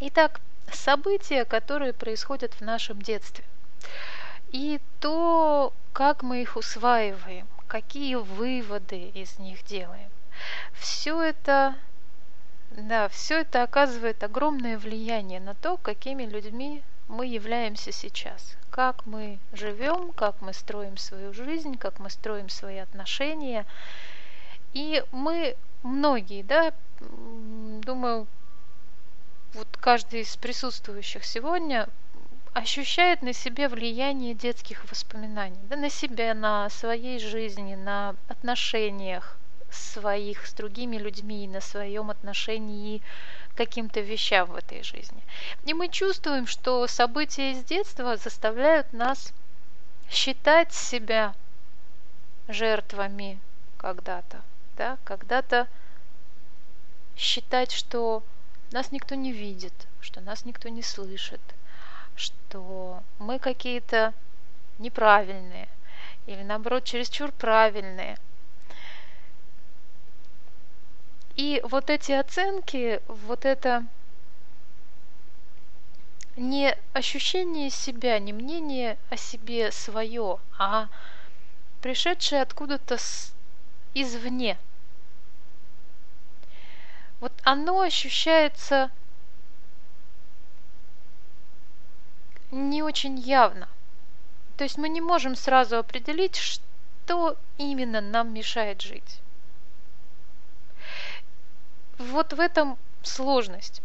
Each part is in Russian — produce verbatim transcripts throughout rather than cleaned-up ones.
Итак, события, которые происходят в нашем детстве, и то, как мы их усваиваем, какие выводы из них делаем, все это, да, все это оказывает огромное влияние на то, какими людьми мы являемся сейчас, как мы живем, как мы строим свою жизнь, как мы строим свои отношения. И мы многие, да, думаю, вот каждый из присутствующих сегодня ощущает на себе влияние детских воспоминаний, да, на себя, на своей жизни, на отношениях своих с другими людьми, на своем отношении к каким-то вещам в этой жизни. И мы чувствуем, что события из детства заставляют нас считать себя жертвами когда-то, да, когда-то считать, что нас никто не видит, что нас никто не слышит, что мы какие-то неправильные или, наоборот, чересчур правильные. И вот эти оценки, вот это не ощущение себя, не мнение о себе свое, а пришедшее откуда-то извне. Вот оно ощущается не очень явно. То есть мы не можем сразу определить, что именно нам мешает жить. Вот в этом сложность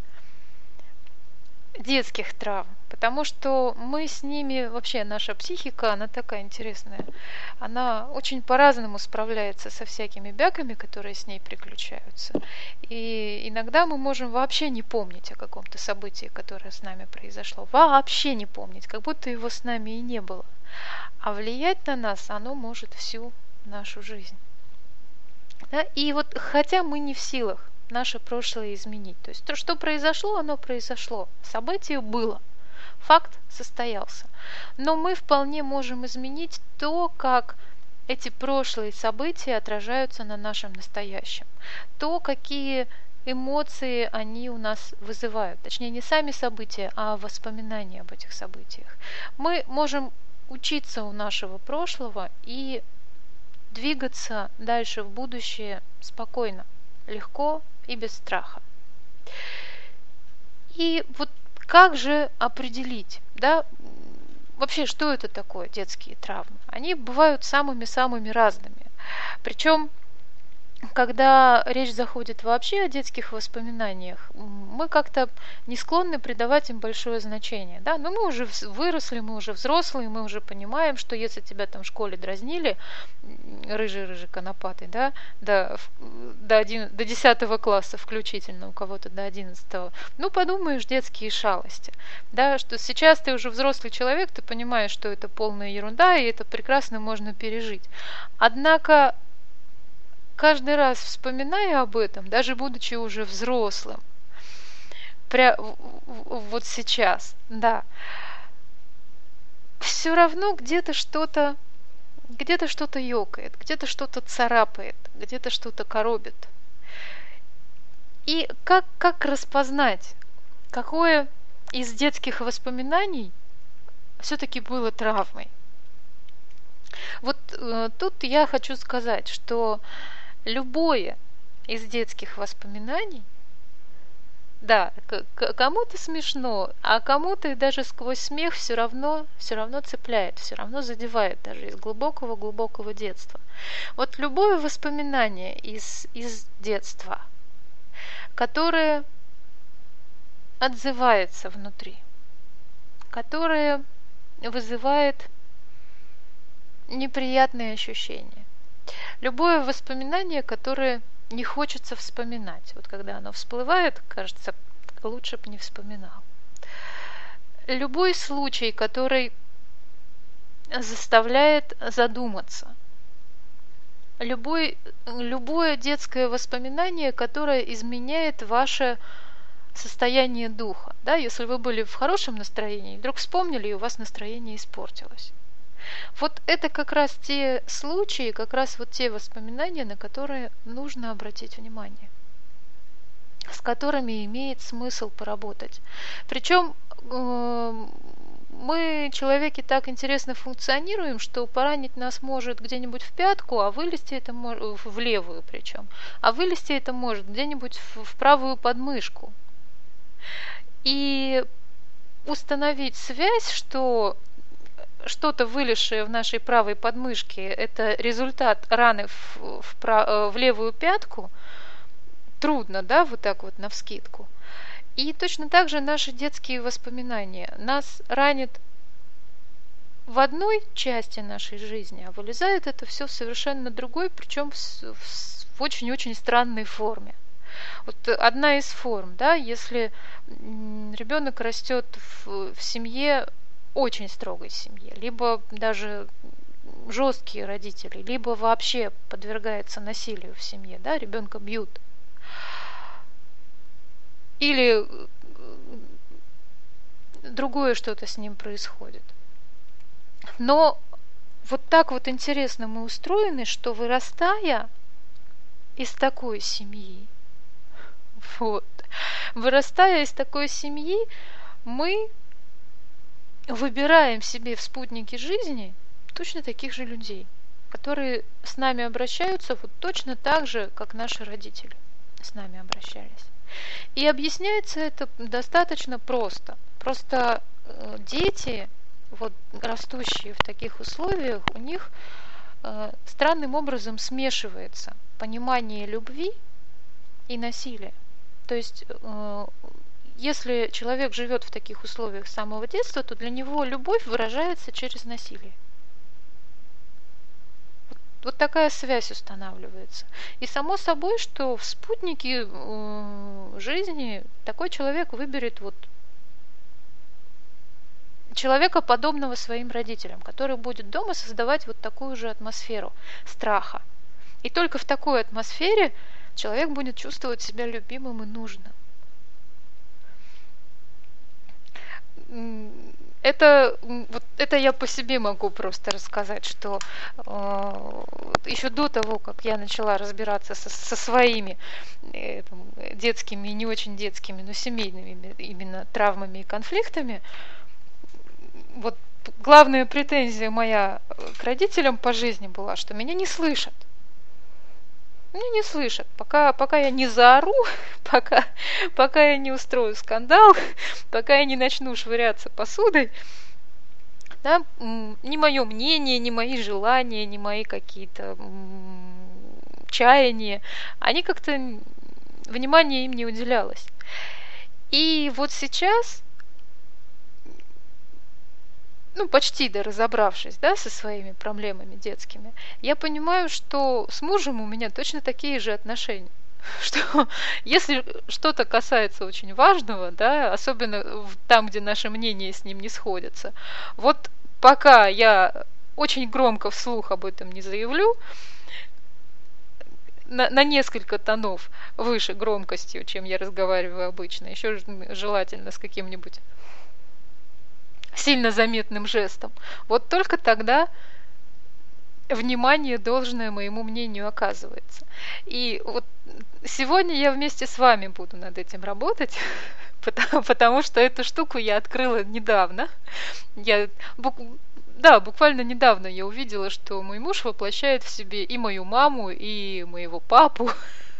детских травм, потому что мы с ними, вообще наша психика, она такая интересная, она очень по-разному справляется со всякими бяками, которые с ней приключаются. И иногда мы можем вообще не помнить о каком-то событии, которое с нами произошло, вообще не помнить, как будто его с нами и не было. А влиять на нас оно может всю нашу жизнь. Да? И вот хотя мы не в силах наше прошлое изменить. То есть то, что произошло, оно произошло. Событие было. Факт состоялся. Но мы вполне можем изменить то, как эти прошлые события отражаются на нашем настоящем. То, какие эмоции они у нас вызывают. Точнее, не сами события, а воспоминания об этих событиях. Мы можем учиться у нашего прошлого и двигаться дальше в будущее спокойно, легко и без страха. И вот как же определить, да, вообще, что это такое детские травмы? Они бывают самыми-самыми разными. Причем, когда речь заходит вообще о детских воспоминаниях, мы как-то не склонны придавать им большое значение. Да? Но мы уже выросли, мы уже взрослые, мы уже понимаем, что если тебя там в школе дразнили, рыжий-рыжий конопатый, да, до, до, один, до десятого класса включительно, у кого-то до одиннадцатого, ну, подумаешь, детские шалости. Да, что сейчас ты уже взрослый человек, ты понимаешь, что это полная ерунда, и это прекрасно можно пережить. Однако каждый раз вспоминая об этом, даже будучи уже взрослым, пря- вот сейчас, да, все равно где-то что-то, где-то что-то ёкает, где-то что-то царапает, где-то что-то коробит. И как, как распознать, какое из детских воспоминаний все-таки было травмой? Вот э, тут я хочу сказать, что любое из детских воспоминаний, да, к- кому-то смешно, а кому-то и даже сквозь смех все равно, все равно цепляет, все равно задевает даже из глубокого-глубокого детства. Вот любое воспоминание из, из детства, которое отзывается внутри, которое вызывает неприятные ощущения. Любое воспоминание, которое не хочется вспоминать. Вот когда оно всплывает, кажется, лучше бы не вспоминал. Любой случай, который заставляет задуматься. Любой, любое детское воспоминание, которое изменяет ваше состояние духа. Да? Если вы были в хорошем настроении, вдруг вспомнили, и у вас настроение испортилось. Вот это как раз те случаи, как раз вот те воспоминания, на которые нужно обратить внимание. с которыми имеет смысл поработать. Причем мы, человеки, так интересно функционируем, что поранить нас может где-нибудь в пятку, а вылезти это может, в левую причем, а вылезти это может где-нибудь в, в правую подмышку. И установить связь, что что-то вылезшее в нашей правой подмышке – это результат раны в, в, в левую пятку, трудно, да, вот так вот навскидку. И точно так же наши детские воспоминания. Нас ранит в одной части нашей жизни, а вылезает это все в совершенно другой, причем в, в, в очень-очень странной форме. Вот одна из форм, да, если ребенок растет в, в семье, очень строгой семье, либо даже жесткие родители, либо вообще подвергается насилию в семье, да, ребенка бьют. Или другое что-то с ним происходит. Но вот так вот интересно мы устроены, что вырастая из такой семьи, вот, вырастая из такой семьи, мы выбираем себе в спутники жизни точно таких же людей, которые с нами обращаются вот точно так же, как наши родители с нами обращались. И объясняется это достаточно просто. Просто дети, вот, растущие в таких условиях, у них э, странным образом смешивается понимание любви и насилия. То есть, э, если человек живет в таких условиях с самого детства, то для него любовь выражается через насилие. Вот такая связь устанавливается. И само собой, что в спутнике э, жизни такой человек выберет вот человека, подобного своим родителям, который будет дома создавать вот такую же атмосферу страха. И только в такой атмосфере человек будет чувствовать себя любимым и нужным. Это, вот это я по себе могу просто рассказать, что э, еще до того, как я начала разбираться со, со своими э, там, детскими и не очень детскими, но семейными именно травмами и конфликтами, вот главная претензия моя к родителям по жизни была, что меня не слышат. Меня не слышат. Пока, пока я не заору, пока, пока я не устрою скандал, пока я не начну швыряться посудой, да, ни мое мнение, ни мои желания, ни мои какие-то чаяния, они как-то внимания им не уделялось. И вот сейчас, ну, почти да, разобравшись, да, со своими проблемами детскими, я понимаю, что с мужем у меня точно такие же отношения. Что если что-то касается очень важного, да, особенно там, где наши мнения с ним не сходятся, вот пока я очень громко вслух об этом не заявлю, на, на несколько тонов выше громкостью, чем я разговариваю обычно, еще желательно с каким-нибудь сильно заметным жестом, вот только тогда внимание должное моему мнению оказывается. И вот сегодня я вместе с вами буду над этим работать, потому, потому что эту штуку я открыла недавно. Я, бук, да, буквально недавно я увидела, что мой муж воплощает в себе и мою маму, и моего папу.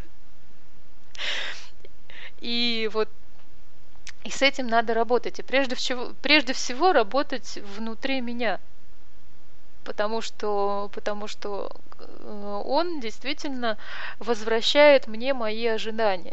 И вот и с этим надо работать. И прежде всего, прежде всего работать внутри меня. Потому что, потому что он действительно возвращает мне мои ожидания.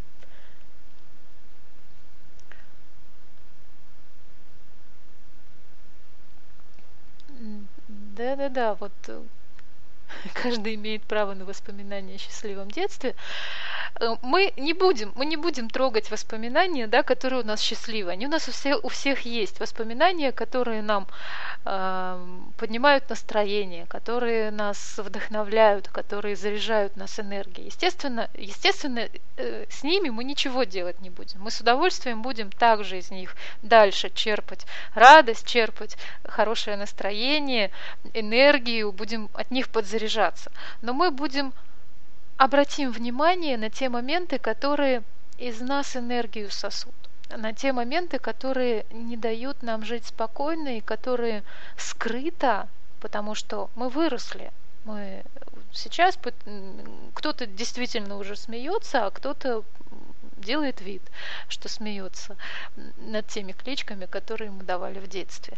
Да-да-да, вот каждый имеет право на воспоминания о счастливом детстве. Мы не будем, мы не будем трогать воспоминания, да, которые у нас счастливые. Они у нас у всех, у всех есть. Воспоминания, которые нам э, поднимают настроение, которые нас вдохновляют, которые заряжают нас энергией. Естественно, естественно э, с ними мы ничего делать не будем. Мы с удовольствием будем также из них дальше черпать радость, черпать хорошее настроение, энергию, будем от них подзаряжаться. Но мы будем обратим внимание на те моменты, которые из нас энергию сосут, на те моменты, которые не дают нам жить спокойно и которые скрыто, потому что мы выросли. Мы сейчас кто-то действительно уже смеется, а кто-то делает вид, что смеется над теми кличками, которые ему давали в детстве.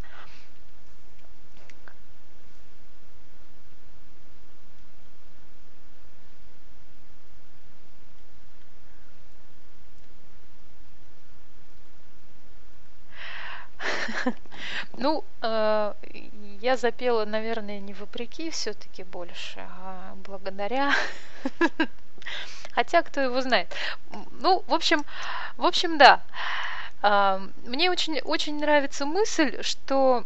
Ну, э, я запела, наверное, не вопреки все-таки больше, а благодаря. Хотя, кто его знает. Ну, в общем, в общем, да. Э, мне очень, очень нравится мысль, что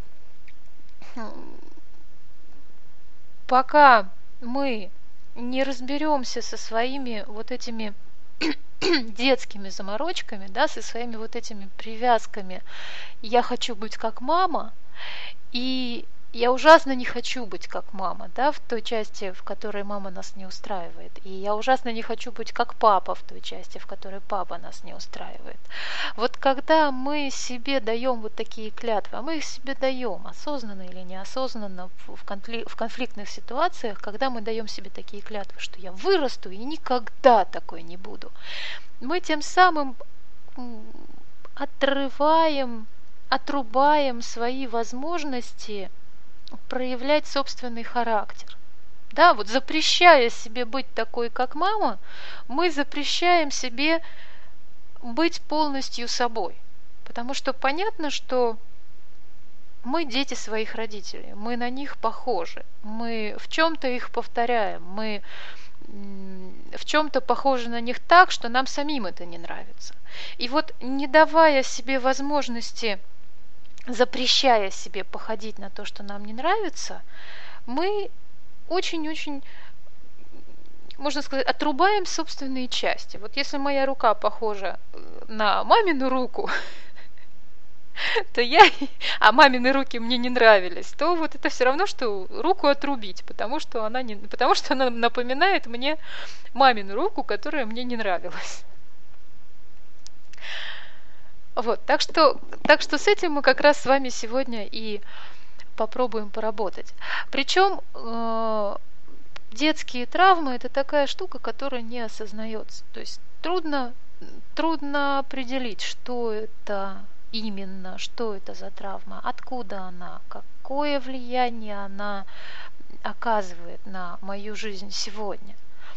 пока мы не разберемся со своими вот этими детскими заморочками, да, со своими вот этими привязками. Я хочу быть как мама, и я ужасно не хочу быть как мама, да, в той части, в которой мама нас не устраивает. И я ужасно не хочу быть как папа в той части, в которой папа нас не устраивает. Вот когда мы себе даем вот такие клятвы, а мы их себе даем, осознанно или неосознанно, в, конфли- в конфликтных ситуациях, когда мы даем себе такие клятвы, что я вырасту и никогда такой не буду, мы тем самым отрываем, отрубаем свои возможности проявлять собственный характер. Да, вот запрещая себе быть такой, как мама, мы запрещаем себе быть полностью собой. Потому что понятно, что мы дети своих родителей, мы на них похожи, мы в чем-то их повторяем, мы в чем-то похожи на них так, что нам самим это не нравится. И вот не давая себе возможности, запрещая себе походить на то, что нам не нравится, мы очень-очень, можно сказать, отрубаем собственные части. Вот если моя рука похожа на мамину руку, то я, а мамины руки мне не нравились, то вот это все равно, что руку отрубить, потому что она, не, потому что она напоминает мне мамину руку, которая мне не нравилась. Вот, так что, так что с этим мы как раз с вами сегодня и попробуем поработать. Причем э, детские травмы – это такая штука, которая не осознается. То есть трудно, трудно определить, что это именно, что это за травма, откуда она, какое влияние она оказывает на мою жизнь сегодня.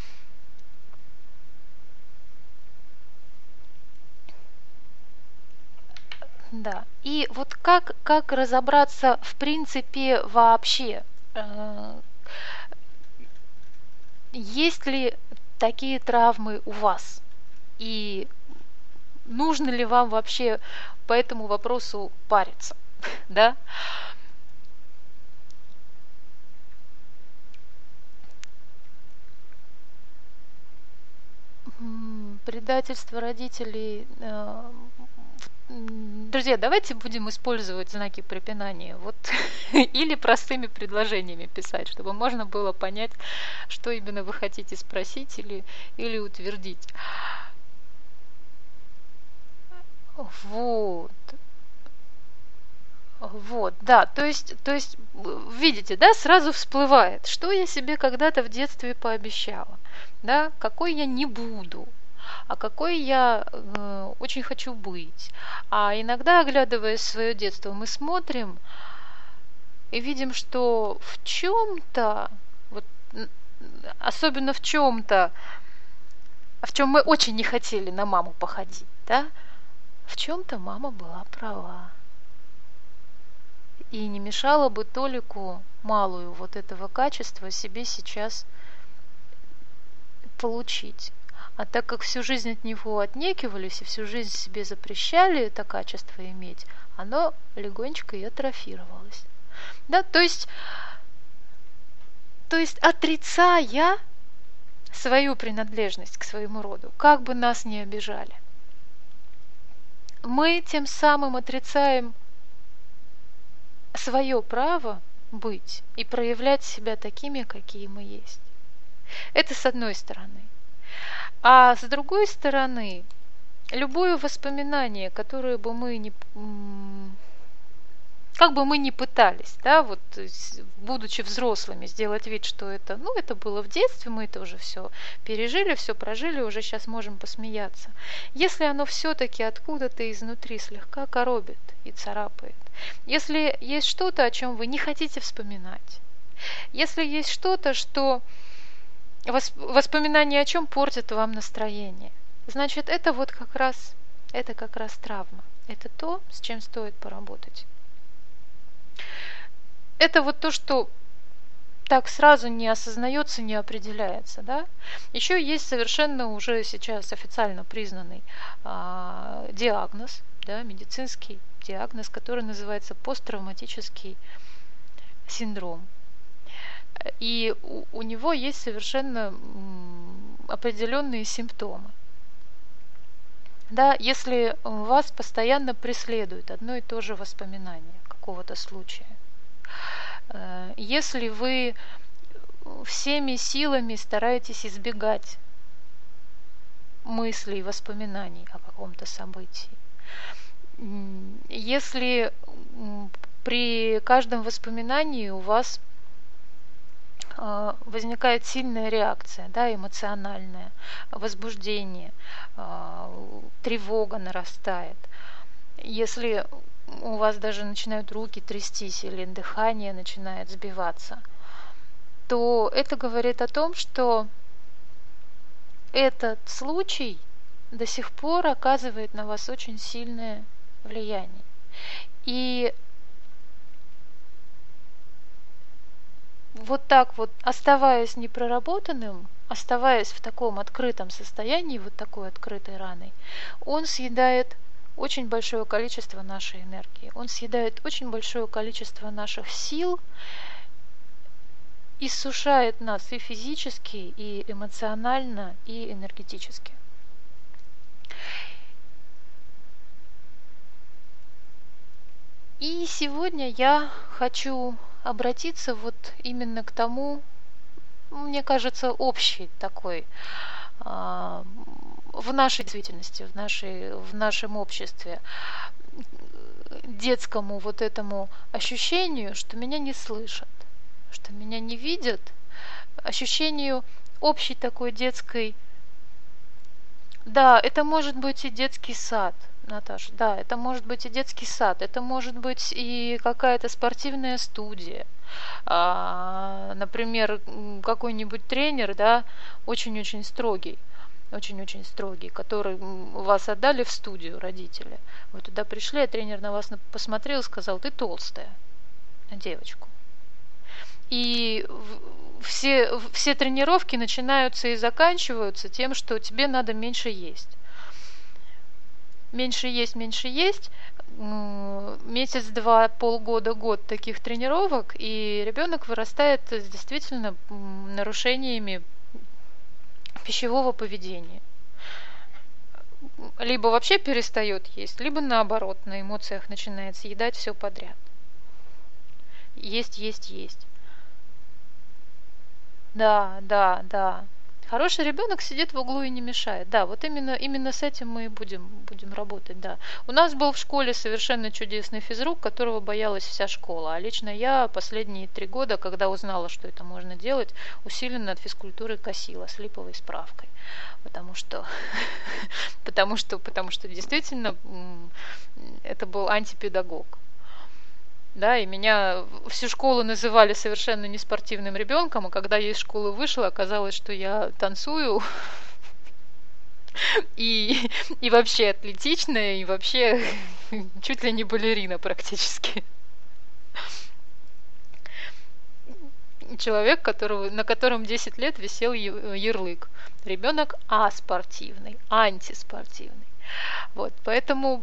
Да. И вот как, как разобраться в принципе вообще, э, есть ли такие травмы у вас? И нужно ли вам вообще по этому вопросу париться? Да? Предательство родителей. Друзья, давайте будем использовать знаки препинания, вот, или простыми предложениями писать, чтобы можно было понять, что именно вы хотите спросить или, или утвердить. Вот. Вот, да, то есть, то есть, видите, да, сразу всплывает, что я себе когда-то в детстве пообещала, да, какой я не буду, а какой я э, очень хочу быть. А иногда, оглядывая свое детство, мы смотрим и видим, что в чем-то, вот, особенно в чем-то, в чем мы очень не хотели на маму походить, да, в чем-то мама была права. И не мешало бы толику малую вот этого качества себе сейчас получить. А так как всю жизнь от него отнекивались и всю жизнь себе запрещали это качество иметь, оно легонечко и атрофировалось. Да, то есть, то есть отрицая свою принадлежность к своему роду, как бы нас ни обижали, мы тем самым отрицаем свое право быть и проявлять себя такими, какие мы есть. Это с одной стороны. А с другой стороны, любое воспоминание, которое бы мы не, как бы мы ни пытались, да, вот будучи взрослыми, сделать вид, что это, ну, это было в детстве, мы это уже все пережили, все прожили, уже сейчас можем посмеяться. Если оно все-таки откуда-то изнутри слегка коробит и царапает, если есть что-то, о чем вы не хотите вспоминать, если есть что-то, что воспоминание о чем портит вам настроение, значит, это вот как раз, это как раз травма. Это то, с чем стоит поработать. Это вот то, что так сразу не осознается, не определяется, да. Еще есть совершенно уже сейчас официально признанный а, диагноз, да, медицинский диагноз, который называется посттравматический синдром. И у, у него есть совершенно м, определенные симптомы. Да, если вас постоянно преследует одно и то же воспоминание какого-то случая, если вы всеми силами стараетесь избегать мыслей, воспоминаний о каком-то событии, если при каждом воспоминании у вас возникает сильная реакция, да, эмоциональная, возбуждение, тревога нарастает, если у вас даже начинают руки трястись или дыхание начинает сбиваться, то это говорит о том, что этот случай до сих пор оказывает на вас очень сильное влияние. И вот так вот, оставаясь непроработанным, оставаясь в таком открытом состоянии, вот такой открытой раной, он съедает очень большое количество нашей энергии. Он съедает очень большое количество наших сил, иссушает нас и физически, и эмоционально, и энергетически. И сегодня я хочу обратиться вот именно к тому, мне кажется, общий такой в нашей действительности, в, нашей, в нашем обществе, детскому вот этому ощущению, что меня не слышат, что меня не видят, ощущению общей такой детской... Да, это может быть и детский сад, Наташа, да, это может быть и детский сад, это может быть и какая-то спортивная студия. А, например, какой-нибудь тренер, да, очень-очень строгий, очень-очень строгий, который вас отдали в студию родители. Вы туда пришли, а тренер на вас посмотрел и сказал: ты толстая, на девочку. И все, все тренировки начинаются и заканчиваются тем, что тебе надо меньше есть. Меньше есть, меньше есть. Месяц, два, полгода, год таких тренировок, и ребенок вырастает с действительно нарушениями пищевого поведения. Либо вообще перестает есть, либо наоборот, на эмоциях начинает съедать все подряд. Есть, есть, есть. Да, да, да. Хороший ребенок сидит в углу и не мешает. Да, вот именно, именно с этим мы и будем, будем работать, да. У нас был в школе совершенно чудесный физрук, которого боялась вся школа. А лично я последние три года, когда узнала, что это можно делать, усиленно от физкультуры косила с липовой справкой. Потому что, потому что, потому что действительно это был антипедагог. Да, и меня всю школу называли совершенно неспортивным ребенком, а когда я из школы вышла, оказалось, что я танцую и, и вообще атлетичная, и вообще чуть ли не балерина практически. Человек, которого, на котором десять лет висел ярлык. Ребенок аспортивный, антиспортивный. Вот, поэтому...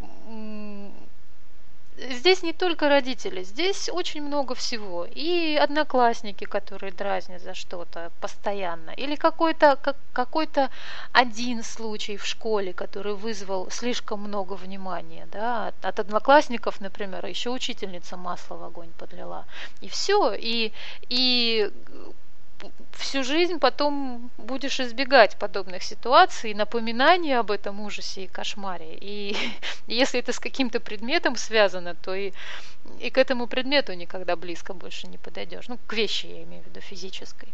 Здесь не только родители, здесь очень много всего. И одноклассники, которые дразнят за что-то постоянно. Или какой-то, как, какой-то один случай в школе, который вызвал слишком много внимания. Да? От, от одноклассников, например, еще учительница масло в огонь подлила. И все. И, и всю жизнь потом будешь избегать подобных ситуаций, напоминаний об этом ужасе и кошмаре. И если это с каким-то предметом связано, то и, и к этому предмету никогда близко больше не подойдешь. Ну, к вещи я имею в виду физической.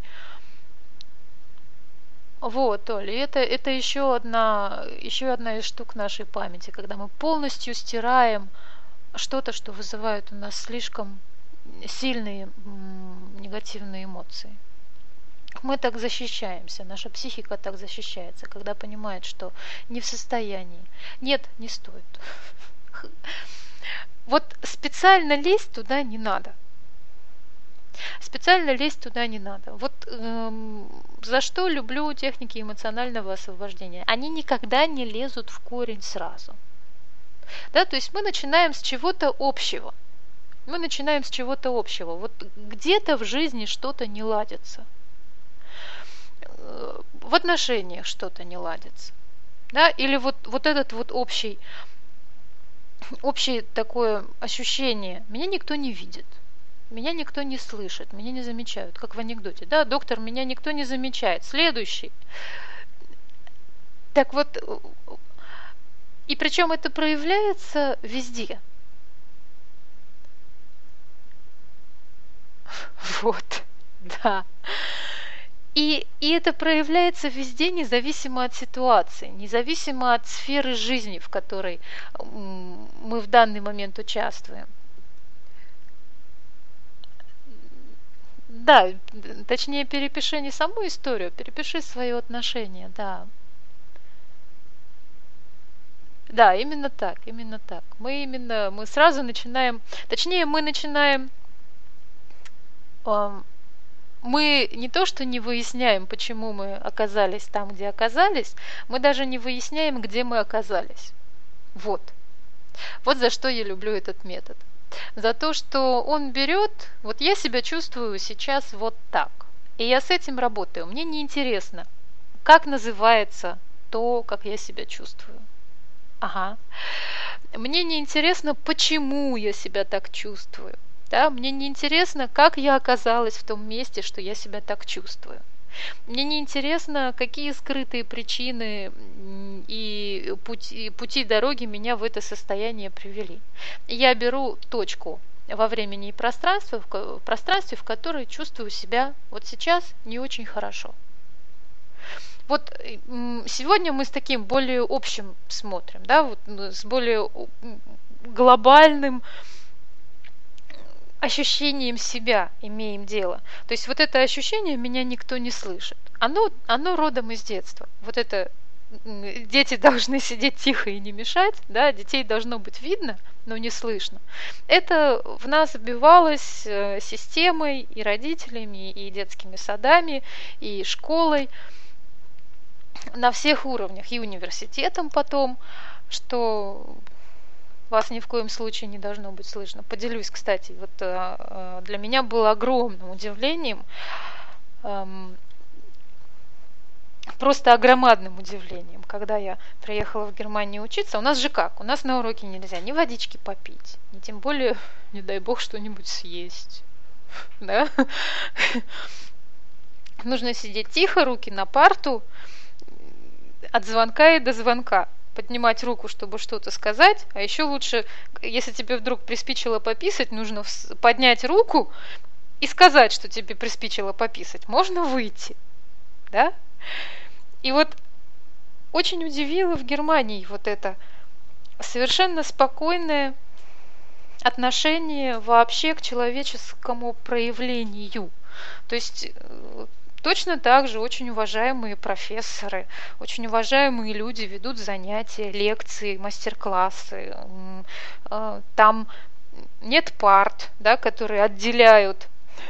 Вот, Оля, это, это еще одна, еще одна из штук нашей памяти, когда мы полностью стираем что-то, что вызывает у нас слишком сильные м, негативные эмоции. Мы так защищаемся, наша психика так защищается, когда понимает, что не в состоянии. Нет, не стоит. Вот специально лезть туда не надо. Специально лезть туда не надо. Вот эм, за что люблю техники эмоционального освобождения. Они никогда не лезут в корень сразу. Да, то есть мы начинаем с чего-то общего. Мы начинаем с чего-то общего. Вот где-то в жизни что-то не ладится. В отношениях что-то не ладится. Да? Или вот, вот этот вот общий, общее такое ощущение. Меня никто не видит. Меня никто не слышит, меня не замечают, как в анекдоте. Да, доктор, меня никто не замечает. Следующий. Так вот, и причем это проявляется везде. Вот, да. И, и это проявляется везде, независимо от ситуации, независимо от сферы жизни, в которой мы в данный момент участвуем. Да, точнее, перепиши не саму историю, перепиши свое отношение, да. Да, именно так, именно так. Мы именно, мы сразу начинаем, точнее, мы начинаем, э, мы не то, что не выясняем, почему мы оказались там, где оказались, мы даже не выясняем, где мы оказались. Вот. Вот за что я люблю этот метод. За то, что он берет, вот я себя чувствую сейчас вот так, и я с этим работаю. Мне не интересно, как называется то, как я себя чувствую. Ага. Мне не интересно, почему я себя так чувствую. Да? Мне не интересно, как я оказалась в том месте, что я себя так чувствую. Мне не интересно, какие скрытые причины и пути, пути дороги меня в это состояние привели. Я беру точку во времени и пространстве, в пространстве, в которой чувствую себя вот сейчас не очень хорошо. Вот сегодня мы с таким более общим смотрим, да, вот с более глобальным ощущением себя имеем дело. То есть вот это ощущение меня никто не слышит. Оно, оно родом из детства. Вот это дети должны сидеть тихо и не мешать, да, детей должно быть видно, но не слышно. Это в нас вбивалось системой и родителями, и детскими садами, и школой на всех уровнях, и университетом потом, что вас ни в коем случае не должно быть слышно. Поделюсь, кстати, вот для меня было огромным удивлением, просто огромадным удивлением, когда я приехала в Германию учиться. У нас же как? У нас на уроке нельзя ни водички попить, ни тем более, не дай бог, что-нибудь съесть. Да? Нужно сидеть тихо, руки на парту, от звонка и до звонка. Поднимать руку, чтобы что-то сказать, а еще лучше, если тебе вдруг приспичило пописать, нужно поднять руку и сказать, что тебе приспичило пописать. Можно выйти, да? И вот очень удивило в Германии вот это совершенно спокойное отношение вообще к человеческому проявлению. То есть точно так же очень уважаемые профессоры, очень уважаемые люди ведут занятия, лекции, мастер-классы. Там нет парт, да, которые отделяют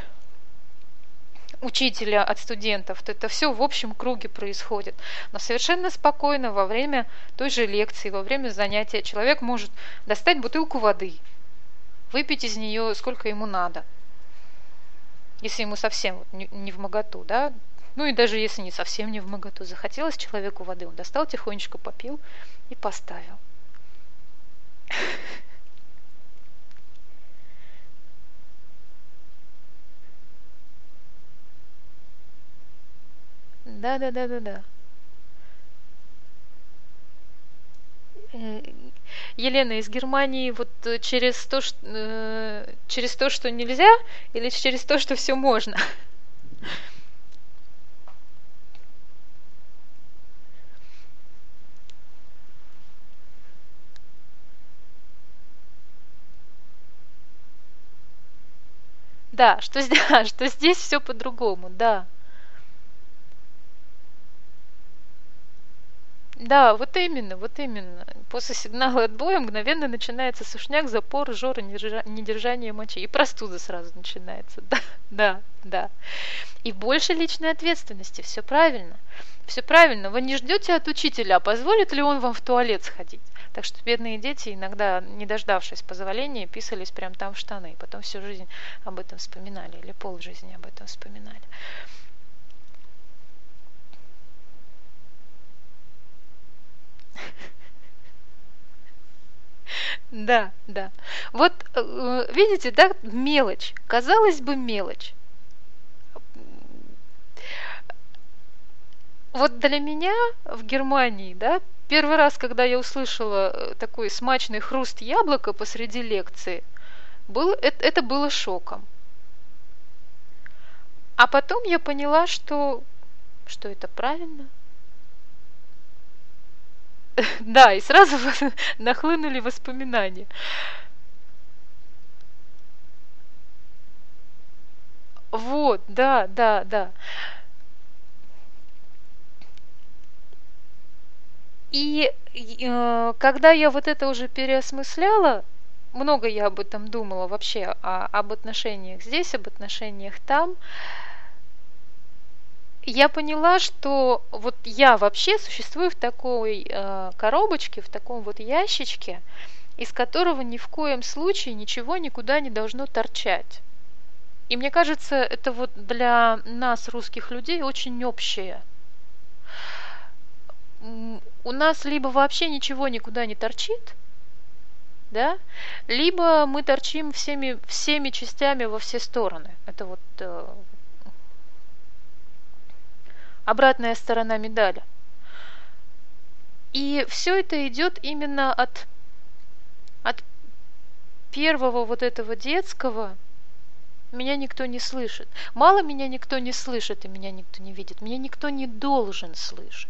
учителя от студентов. Это все в общем круге происходит. Но совершенно спокойно во время той же лекции, во время занятия человек может достать бутылку воды, выпить из нее сколько ему надо. Если ему совсем вот не вмоготу, да, ну и даже если не совсем не вмоготу, захотелось человеку воды, он достал, тихонечко попил и поставил. Да, да, да, да, да. Э, Елена из Германии вот э, через то, что, э, через то, что нельзя, или через то, что все можно? Да, что, здесь, что здесь все по-другому, да. Да, вот именно, вот именно. После сигнала отбоя мгновенно начинается сушняк, запор, жор, недержание мочи. И простуда сразу начинается. Да, да, да. И больше личной ответственности. Все правильно. Все правильно. Вы не ждете от учителя, а позволит ли он вам в туалет сходить. Так что бедные дети, иногда, не дождавшись позволения, писались прям там в штаны. И потом всю жизнь об этом вспоминали. Или полжизни об этом вспоминали. Да, да. Вот э, видите, да, мелочь. Казалось бы, мелочь. Вот для меня в Германии, да, первый раз, когда я услышала э, такой смачный хруст яблока посреди лекции, был, это, это было шоком. А потом я поняла, что, что это правильно. Да, и сразу нахлынули воспоминания. Вот, да, да, да. И э, когда я вот это уже переосмысляла, много я об этом думала вообще, о, об отношениях здесь, об отношениях там, я поняла, что вот я вообще существую в такой э, коробочке, в таком вот ящичке, из которого ни в коем случае ничего никуда не должно торчать. И мне кажется, это вот для нас, русских людей, очень общее. У нас либо вообще ничего никуда не торчит, да, либо мы торчим всеми, всеми частями во все стороны. Это вот э, обратная сторона медали. И все это идет именно от, от первого вот этого детского «меня никто не слышит». Мало меня никто не слышит и меня никто не видит. Меня никто не должен слышать.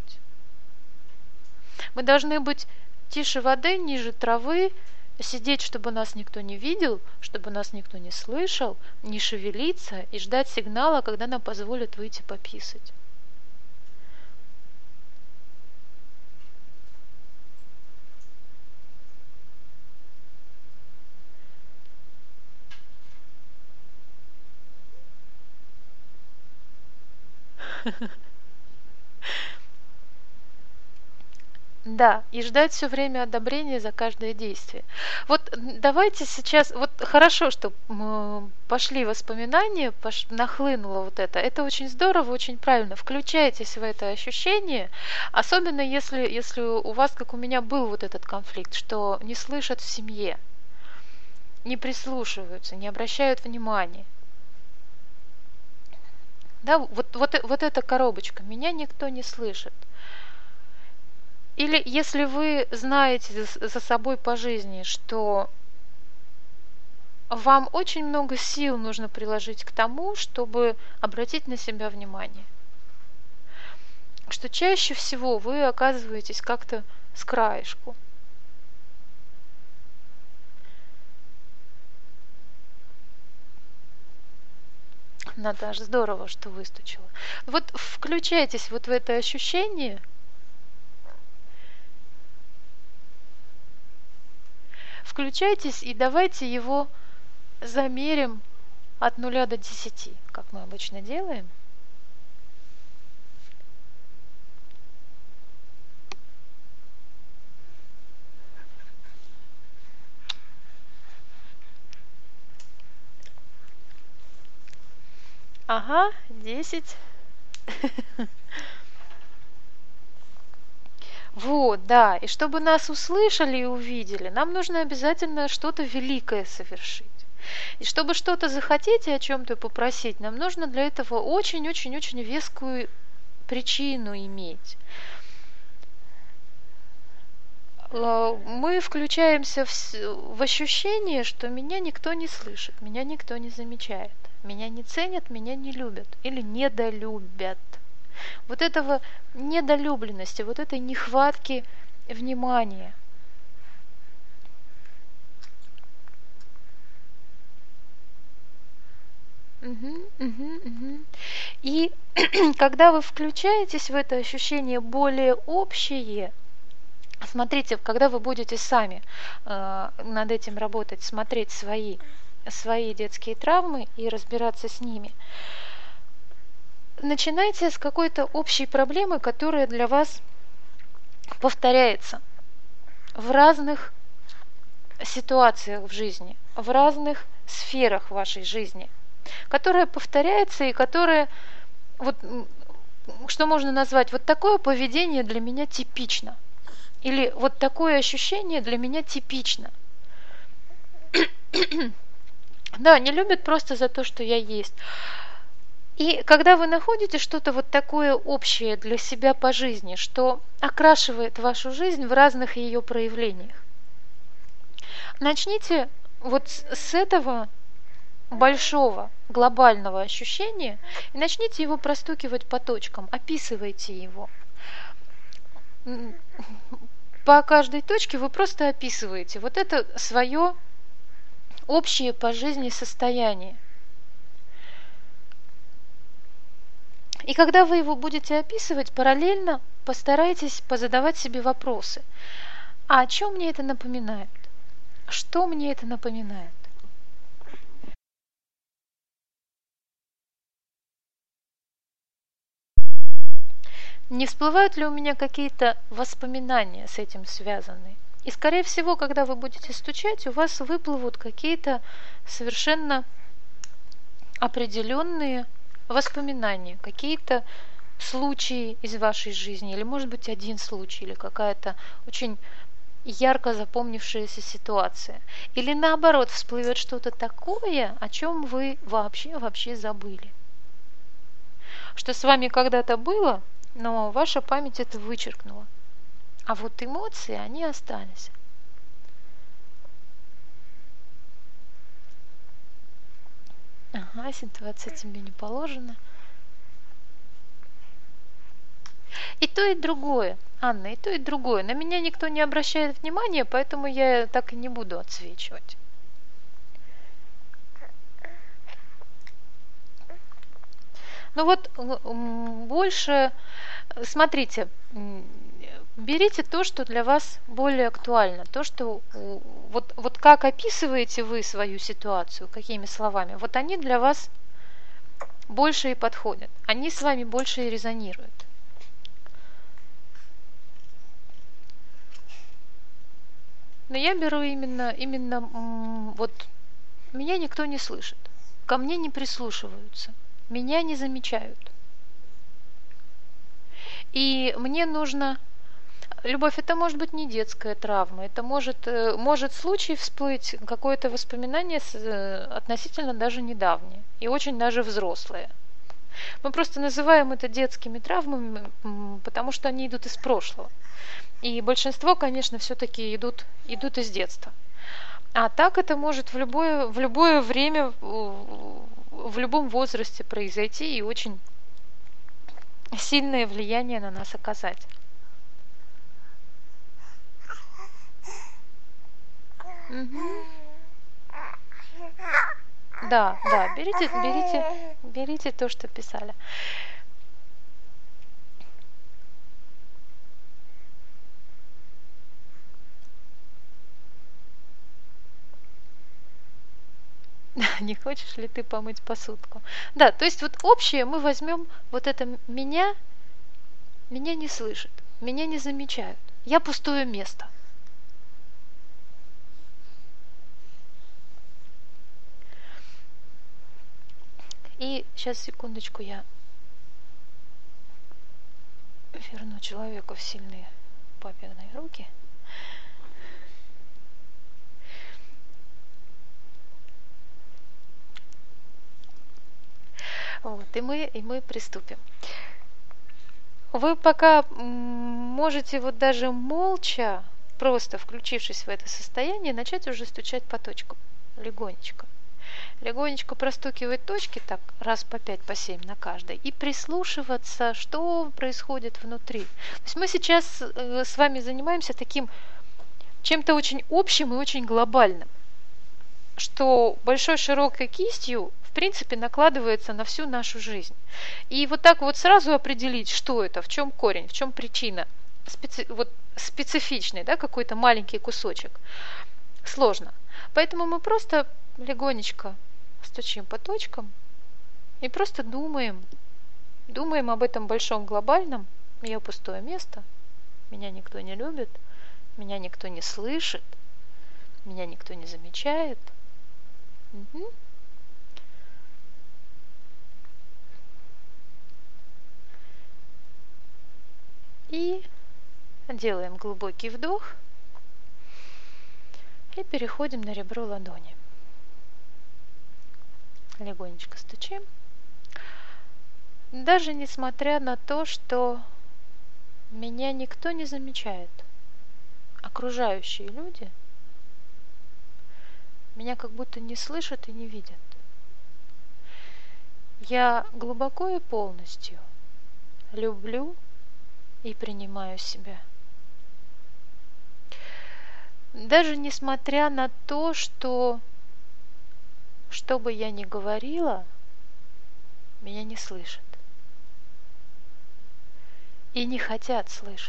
Мы должны быть тише воды, ниже травы, сидеть, чтобы нас никто не видел, чтобы нас никто не слышал, не шевелиться и ждать сигнала, когда нам позволят выйти пописать. Да, и ждать все время одобрения за каждое действие. Вот давайте сейчас, вот хорошо, что пошли воспоминания, пош, нахлынуло вот это. Это очень здорово, очень правильно. Включайтесь в это ощущение, особенно если, если у вас, как у меня, был вот этот конфликт, что не слышат в семье, не прислушиваются, не обращают внимания. Да, вот, вот, вот эта коробочка, меня никто не слышит. Или если вы знаете за собой по жизни, что вам очень много сил нужно приложить к тому, чтобы обратить на себя внимание. Что чаще всего вы оказываетесь как-то с краешку. Наташа, здорово, что выстучила. Вот включайтесь вот в это ощущение. Включайтесь и давайте его замерим от нуля до десяти, как мы обычно делаем. Ага, десять. Вот, да. И чтобы нас услышали и увидели, нам нужно обязательно что-то великое совершить. И чтобы что-то захотеть и о чем-то попросить, нам нужно для этого очень-очень-очень вескую причину иметь. Мы включаемся в, в ощущение, что меня никто не слышит, меня никто не замечает, меня не ценят, меня не любят или недолюбят. Вот этого недолюбленности, вот этой нехватки внимания. Угу, угу, угу. И когда вы включаетесь в это ощущение более общее, смотрите, когда вы будете сами э, над этим работать, смотреть свои, свои детские травмы и разбираться с ними, начинайте с какой-то общей проблемы, которая для вас повторяется в разных ситуациях в жизни, в разных сферах вашей жизни, которая повторяется и которая, вот, что можно назвать, вот такое поведение для меня типично. Или вот такое ощущение для меня типично. Да, не любят просто за то, что я есть. И когда вы находите что-то вот такое общее для себя по жизни, что окрашивает вашу жизнь в разных ее проявлениях, начните вот с этого большого глобального ощущения и начните его простукивать по точкам, описывайте его. По каждой точке вы просто описываете вот это свое общее по жизни состояние. И когда вы его будете описывать, параллельно постарайтесь позадавать себе вопросы. А о чем мне это напоминает? Что мне это напоминает? Не всплывают ли у меня какие-то воспоминания с этим связанные? И, скорее всего, когда вы будете стучать, у вас выплывут какие-то совершенно определенные воспоминания, какие-то случаи из вашей жизни, или, может быть, один случай, или какая-то очень ярко запомнившаяся ситуация. Или, наоборот, всплывет что-то такое, о чем вы вообще, вообще забыли. Что с вами когда-то было, но ваша память это вычеркнула. А вот эмоции, они остались. Ага, ситуация тебе не положена. И то, и другое, Анна, и то, и другое. На меня никто не обращает внимания, поэтому я так и не буду отсвечивать. Ну вот больше, смотрите, берите то, что для вас более актуально, то, что вот, вот как описываете вы свою ситуацию, какими словами, вот они для вас больше и подходят, они с вами больше и резонируют. Но я беру именно, именно вот меня никто не слышит, ко мне не прислушиваются, меня не замечают. И мне нужно... Любовь, это может быть не детская травма, это может, может случай всплыть, какое-то воспоминание относительно даже недавнее и очень даже взрослое. Мы просто называем это детскими травмами, потому что они идут из прошлого. И большинство, конечно, все-таки идут, идут из детства. А так это может в любое, в любое время, в любом возрасте произойти и очень сильное влияние на нас оказать. Угу. Да, да, берите, берите, берите то, что писали. Не хочешь ли ты помыть посудку? Да, то есть вот общее мы возьмем вот это меня, меня не слышат, меня не замечают, я пустое место. И сейчас, секундочку, я верну человеку в сильные папиные руки. Вот, и мы, и мы приступим. Вы пока можете вот даже молча, просто включившись в это состояние, начать уже стучать по точкам легонечко. Легонечко простукивать точки так раз по пять, по семь на каждой и прислушиваться, что происходит внутри. То есть мы сейчас с вами занимаемся таким чем-то очень общим и очень глобальным, что большой широкой кистью в принципе накладывается на всю нашу жизнь. И вот так вот сразу определить, что это, в чем корень, в чем причина, специ, вот специфичный, да, какой-то маленький кусочек, сложно. Поэтому мы просто легонечко стучим по точкам и просто думаем, думаем об этом большом глобальном. Я пустое место, меня никто не любит, меня никто не слышит, меня никто не замечает. Угу. И делаем глубокий вдох и переходим на ребро ладони. Легонечко стучим. Даже несмотря на то, что меня никто не замечает, окружающие люди меня как будто не слышат и не видят. Я глубоко и полностью люблю и принимаю себя. Даже несмотря на то, что, что бы я ни говорила, меня не слышат. И не хотят слышать.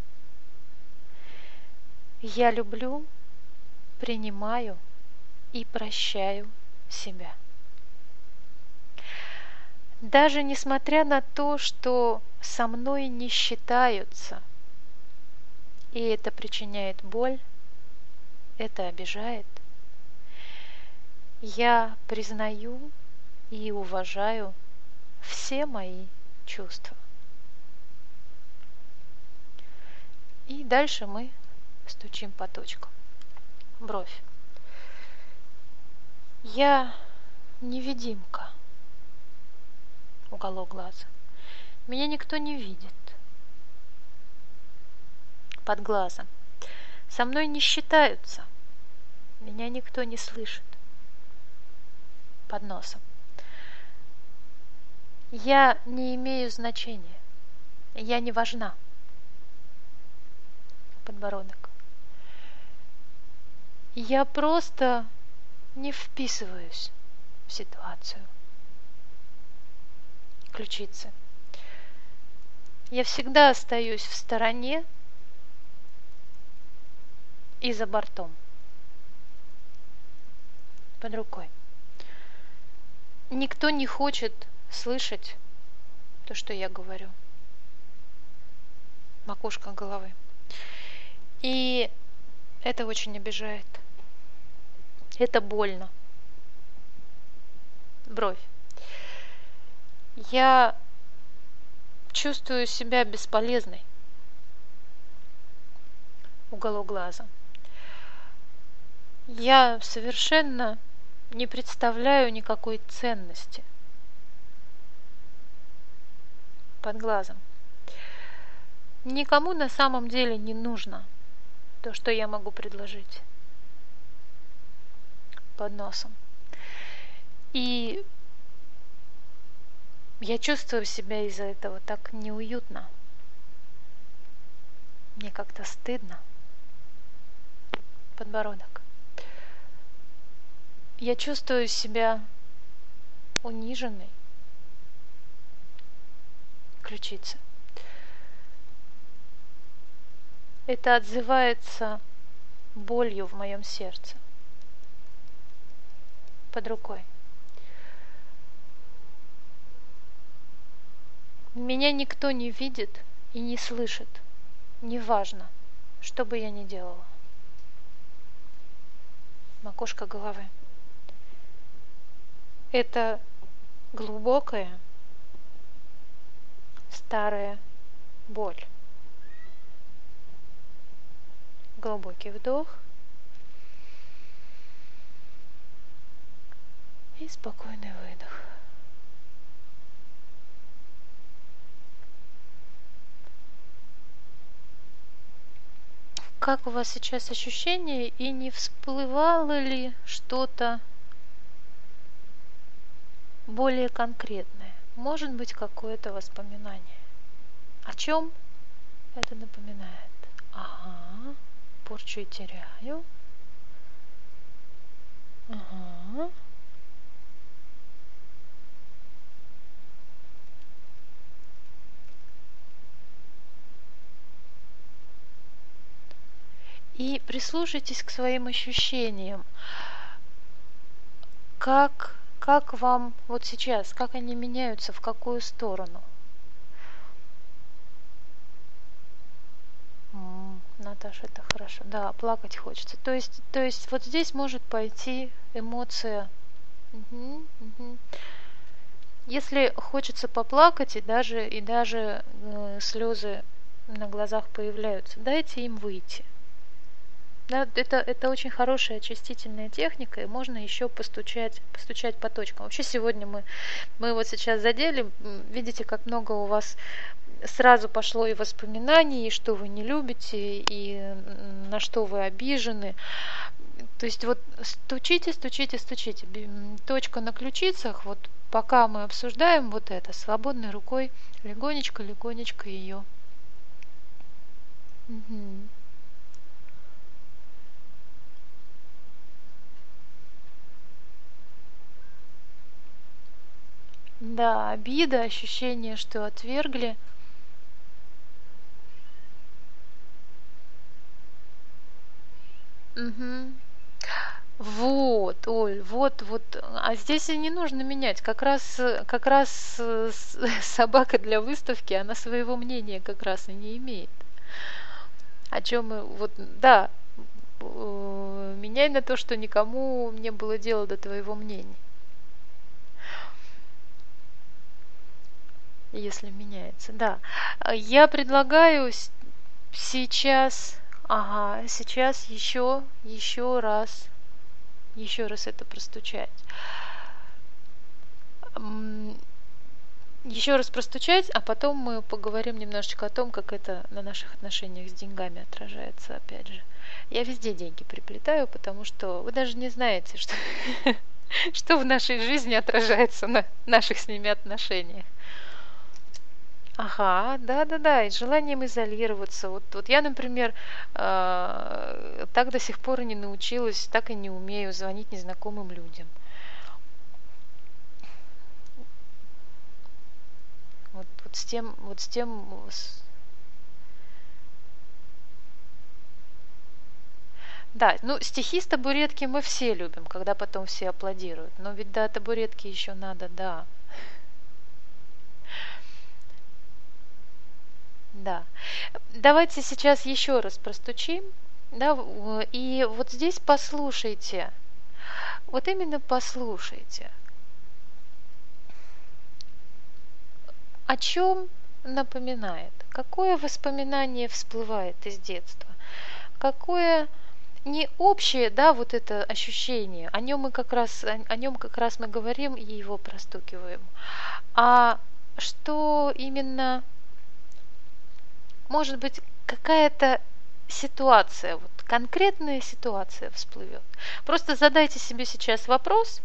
Я люблю, принимаю и прощаю себя. Даже несмотря на то, что со мной не считаются, и это причиняет боль, это обижает, я признаю и уважаю все мои чувства. И дальше мы стучим по точкам. Бровь. Я невидимка. Уголок глаза. Меня никто не видит. Под глазом. Со мной не считаются. Меня никто не слышит. Под носом. Я не имею значения. Я не важна. Подбородок. Я просто не вписываюсь в ситуацию. Ключицы. Я всегда остаюсь в стороне и за бортом. Под рукой. Никто не хочет слышать то, что я говорю. Макушка головы. И это очень обижает. Это больно. Бровь. Я чувствую себя бесполезной. Уголок глаза. Я совершенно не представляю никакой ценности. Под глазом. Никому на самом деле не нужно то, что я могу предложить. Под носом. И я чувствую себя из-за этого так неуютно. Мне как-то стыдно. Подбородок. Я чувствую себя униженной. Ключицы. Это отзывается болью в моем сердце. Под рукой. Меня никто не видит и не слышит. Неважно, что бы я ни делала. Макушка головы. Это глубокая, старая боль. Глубокий вдох. И спокойный выдох. как у вас сейчас ощущение и не всплывало ли что-то более конкретное? Может быть, какое-то воспоминание. О чем это напоминает? Ага, порчу и теряю. Ага. И прислушайтесь к своим ощущениям. Как, как вам вот сейчас, как они меняются, в какую сторону? М, Наташа, это хорошо. Да, плакать хочется. То есть, то есть вот здесь может пойти эмоция. Мгм, мгм. Если хочется поплакать, и даже, и даже э, слезы на глазах появляются, дайте им выйти. Да, это, это очень хорошая очистительная техника, и можно еще постучать, постучать по точкам. Вообще сегодня мы, мы вот сейчас задели, видите, как много у вас сразу пошло и воспоминаний, и что вы не любите, и на что вы обижены. То есть вот стучите, стучите, стучите. Точка на ключицах, вот пока мы обсуждаем вот это, свободной рукой легонечко-легонечко ее. Угу. Да, обида, ощущение, что отвергли. Угу. Вот, Оль, вот, вот, а здесь и не нужно менять. Как раз, э, как раз э, с- собака для выставки, она своего мнения как раз и не имеет. О чем мы, вот, да, э, меняй на то, что никому не было дела до твоего мнения, если меняется, да. А я предлагаю с- сейчас, ага, сейчас еще, еще раз, еще раз это простучать. М, Еще раз простучать, а потом мы поговорим немножечко о том, как это на наших отношениях с деньгами отражается, опять же. Я везде деньги приплетаю, потому что вы даже не знаете, что, что в нашей жизни отражается на наших с ними отношениях. Ага, да-да-да, и желанием изолироваться. Вот, вот я, например, э, так до сих пор и не научилась, так и не умею звонить незнакомым людям. Вот, вот с тем, вот с тем, с- Да, ну стихи с табуретки мы все любим, когда потом все аплодируют. Но ведь до табуретки еще надо, да, да. Давайте сейчас еще раз простучим, да, в- и вот здесь послушайте, вот именно послушайте, о чем напоминает, какое воспоминание всплывает из детства, какое не общее, да, вот это ощущение, о нем мы как раз, о, о нем как раз мы говорим и его простукиваем, а что именно, может быть, какая-то ситуация, вот конкретная ситуация всплывет. Просто задайте себе сейчас вопрос,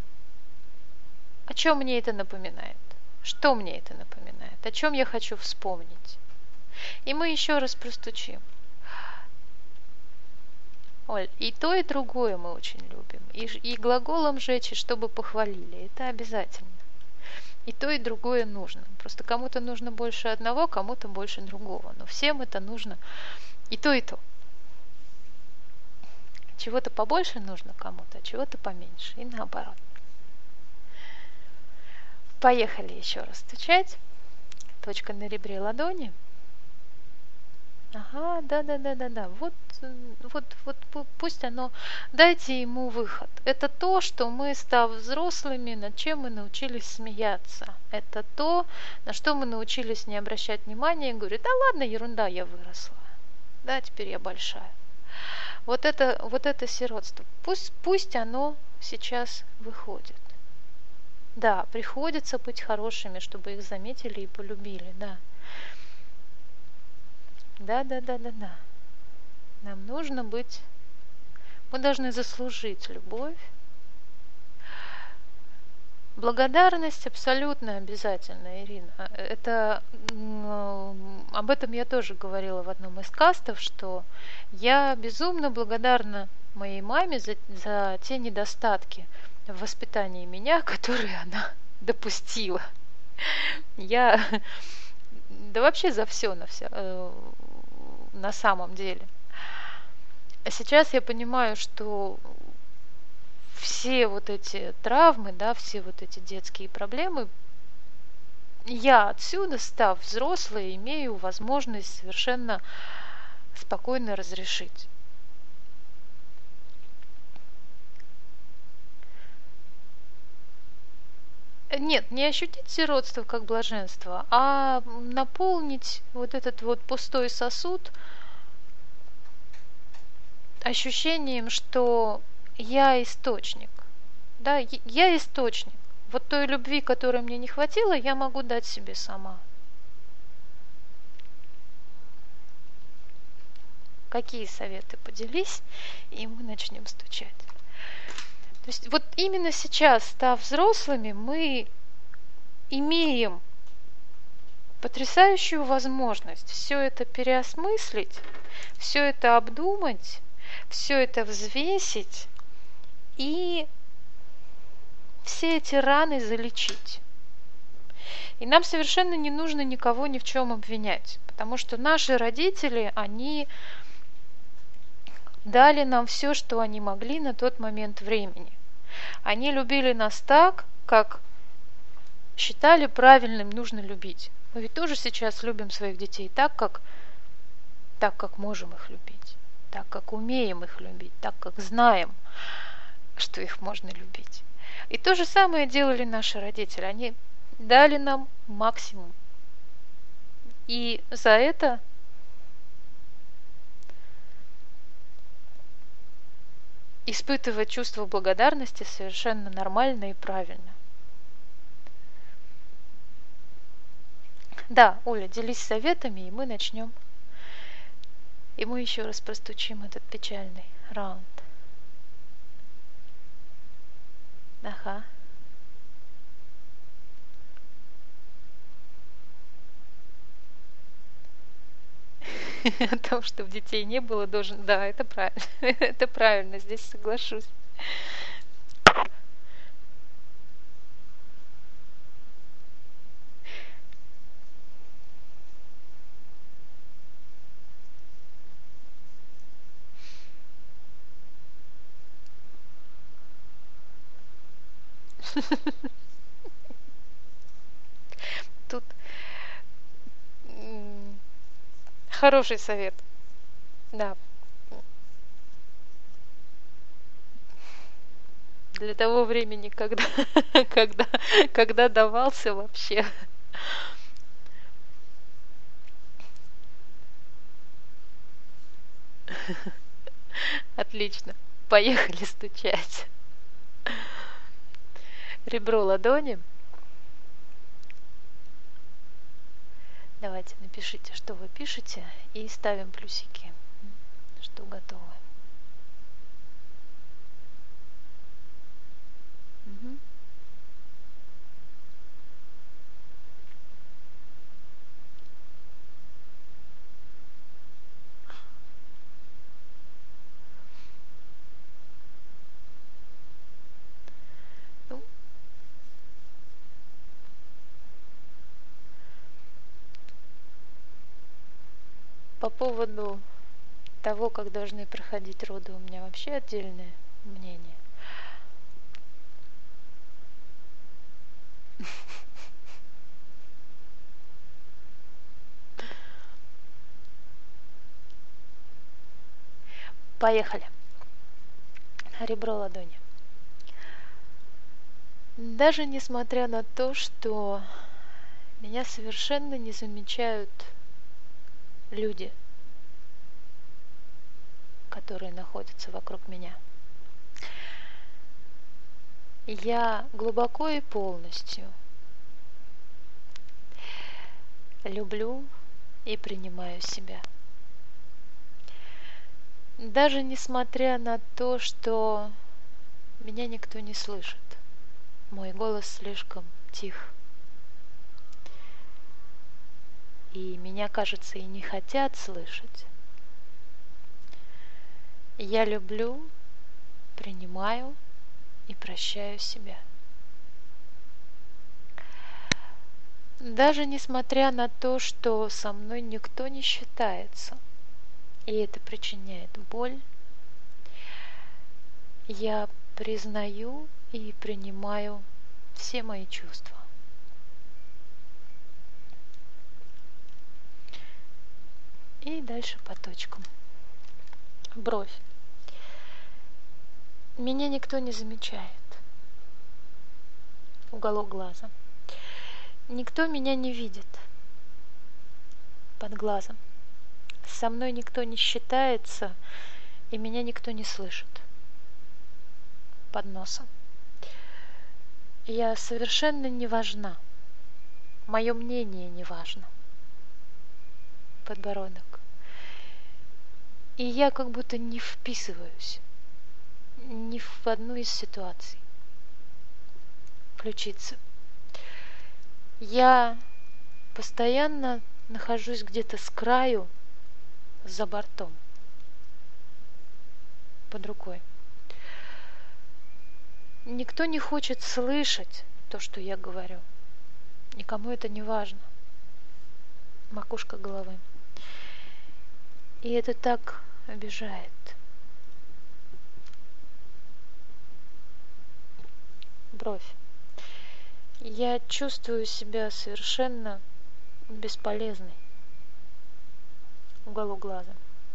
о чем мне это напоминает, что мне это напоминает, о чем я хочу вспомнить. И мы еще раз простучим. Оль, и то, и другое мы очень любим. И, и глаголом жечь, и чтобы похвалили. Это обязательно. И то, и другое нужно. Просто кому-то нужно больше одного, кому-то больше другого. Но всем это нужно и то, и то. Чего-то побольше нужно кому-то, а чего-то поменьше. И наоборот. Поехали еще раз стучать. Точка на ребре ладони. Ага, да, да, да, да, да. Вот, вот, вот пусть оно. Дайте ему выход. Это то, что мы, став взрослыми, над чем мы научились смеяться. Это то, на что мы научились не обращать внимания и говорить: да ладно, ерунда, я выросла. Да, теперь я большая. Вот это, вот это сиротство. Пусть, пусть оно сейчас выходит. Да, приходится быть хорошими, чтобы их заметили и полюбили, да. Да, да, да, да, да. Нам нужно быть, мы должны заслужить любовь. Благодарность абсолютно обязательна, Ирина. Это, об этом я тоже говорила в одном из кастов, что я безумно благодарна моей маме за, за те недостатки в воспитании меня, которые она допустила. Я, да вообще за все на, все, на самом деле. А сейчас я понимаю, что все вот эти травмы, да, все вот эти детские проблемы, я отсюда, став взрослой, имею возможность совершенно спокойно разрешить. Нет, не ощутить сиротство как блаженство, а наполнить вот этот вот пустой сосуд ощущением, что я источник. Да, я источник. Вот той любви, которой мне не хватило, я могу дать себе сама. Какие советы? Поделись, и мы начнем стучать. То есть вот именно сейчас, став взрослыми, мы имеем потрясающую возможность все это переосмыслить, все это обдумать, все это взвесить и все эти раны залечить. И нам совершенно не нужно никого ни в чем обвинять, потому что наши родители, они дали нам все, что они могли на тот момент времени. Они любили нас так, как считали правильным нужно любить. Мы ведь тоже сейчас любим своих детей так, как, так, как можем их любить, так, как умеем их любить, так, как знаем, что их можно любить. И то же самое делали наши родители. Они дали нам максимум. И за это испытывать чувство благодарности совершенно нормально и правильно. Да, Оля, делись советами, и мы начнем. И мы еще раз простучим этот печальный раунд. Ага. О том, чтобы детей не было, должен... Да, это правильно. Это правильно, здесь соглашусь. Тут хороший совет. Да. Для того времени, когда, когда, когда давался вообще. Отлично. Поехали стучать. Ребро ладони. Давайте напишите, что вы пишете, и ставим плюсики, что готовы. Угу. Ну, по поводу того, как должны проходить роды, у меня вообще отдельное мнение. Поехали. Ребро ладони. Даже несмотря на то, что меня совершенно не замечают люди, которые находятся вокруг меня, я глубоко и полностью люблю и принимаю себя. Даже несмотря на то, что меня никто не слышит, мой голос слишком тих. И меня, кажется, и не хотят слышать. Я люблю, принимаю и прощаю себя. Даже несмотря на то, что со мной никто не считается, и это причиняет боль, я признаю и принимаю все мои чувства. И дальше по точкам. Бровь. Меня никто не замечает. Уголок глаза. Никто меня не видит. Под глазом. Со мной никто не считается, и меня никто не слышит. Под носом. Я совершенно не важна. Мое мнение не важно. Подбородок. И я как будто не вписываюсь ни в одну из ситуаций. Ключица. Я постоянно нахожусь где-то с краю, за бортом. Под рукой. Никто не хочет слышать то, что я говорю. Никому это не важно. Макушка головы. И это так обижает. Бровь. Я чувствую себя совершенно бесполезной. Уголок глаза.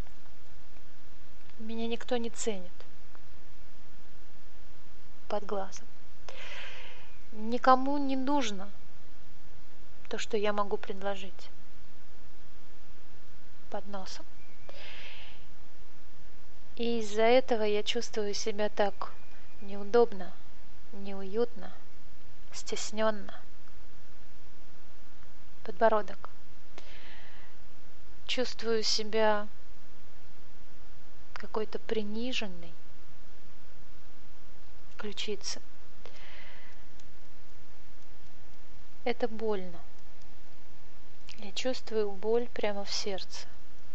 Меня никто не ценит. Под глазом. Никому не нужно то, что я могу предложить. Под носом. И из-за этого я чувствую себя так неудобно, неуютно, стесненно. Подбородок. Чувствую себя какой-то приниженной. Ключица. Это больно. Я чувствую боль прямо в сердце.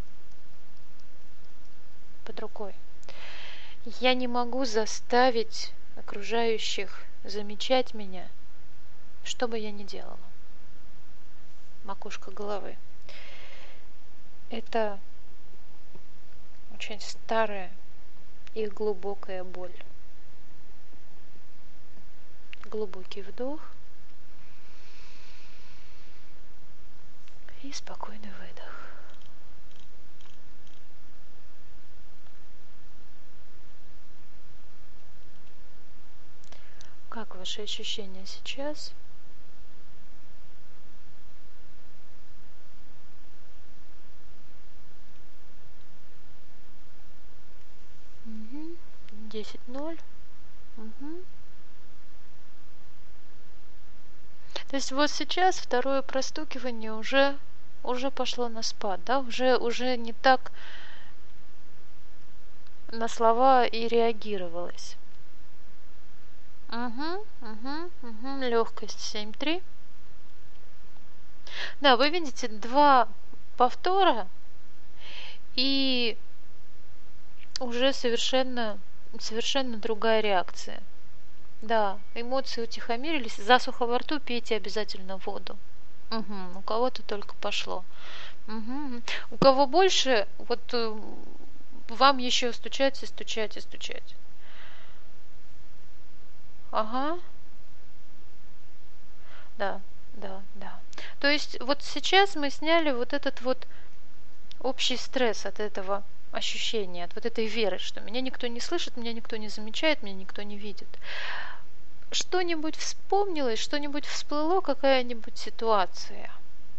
Под рукой. Я не могу заставить окружающих замечать меня, что бы я ни делала. Макушка головы. Это очень старая и глубокая боль. Глубокий вдох и спокойный выдох. Как ваши ощущения сейчас? Угу. десять ноль. Угу. То есть вот сейчас второе простукивание уже, уже пошло на спад, да? Уже, уже не так на слова и реагировалось. Угу, угу, угу. Легкость семь три. Да, вы видите два повтора и уже совершенно, совершенно другая реакция. Да, эмоции утихомирились. Засуха во рту, пейте обязательно воду. Угу, у кого-то только пошло. Угу. У кого больше, вот вам еще стучать и стучать и стучать. Ага. Да, да, да. То есть вот сейчас мы сняли вот этот вот общий стресс от этого ощущения, от вот этой веры, что меня никто не слышит, меня никто не замечает, меня никто не видит. Что-нибудь вспомнилось, что-нибудь всплыло, какая-нибудь ситуация?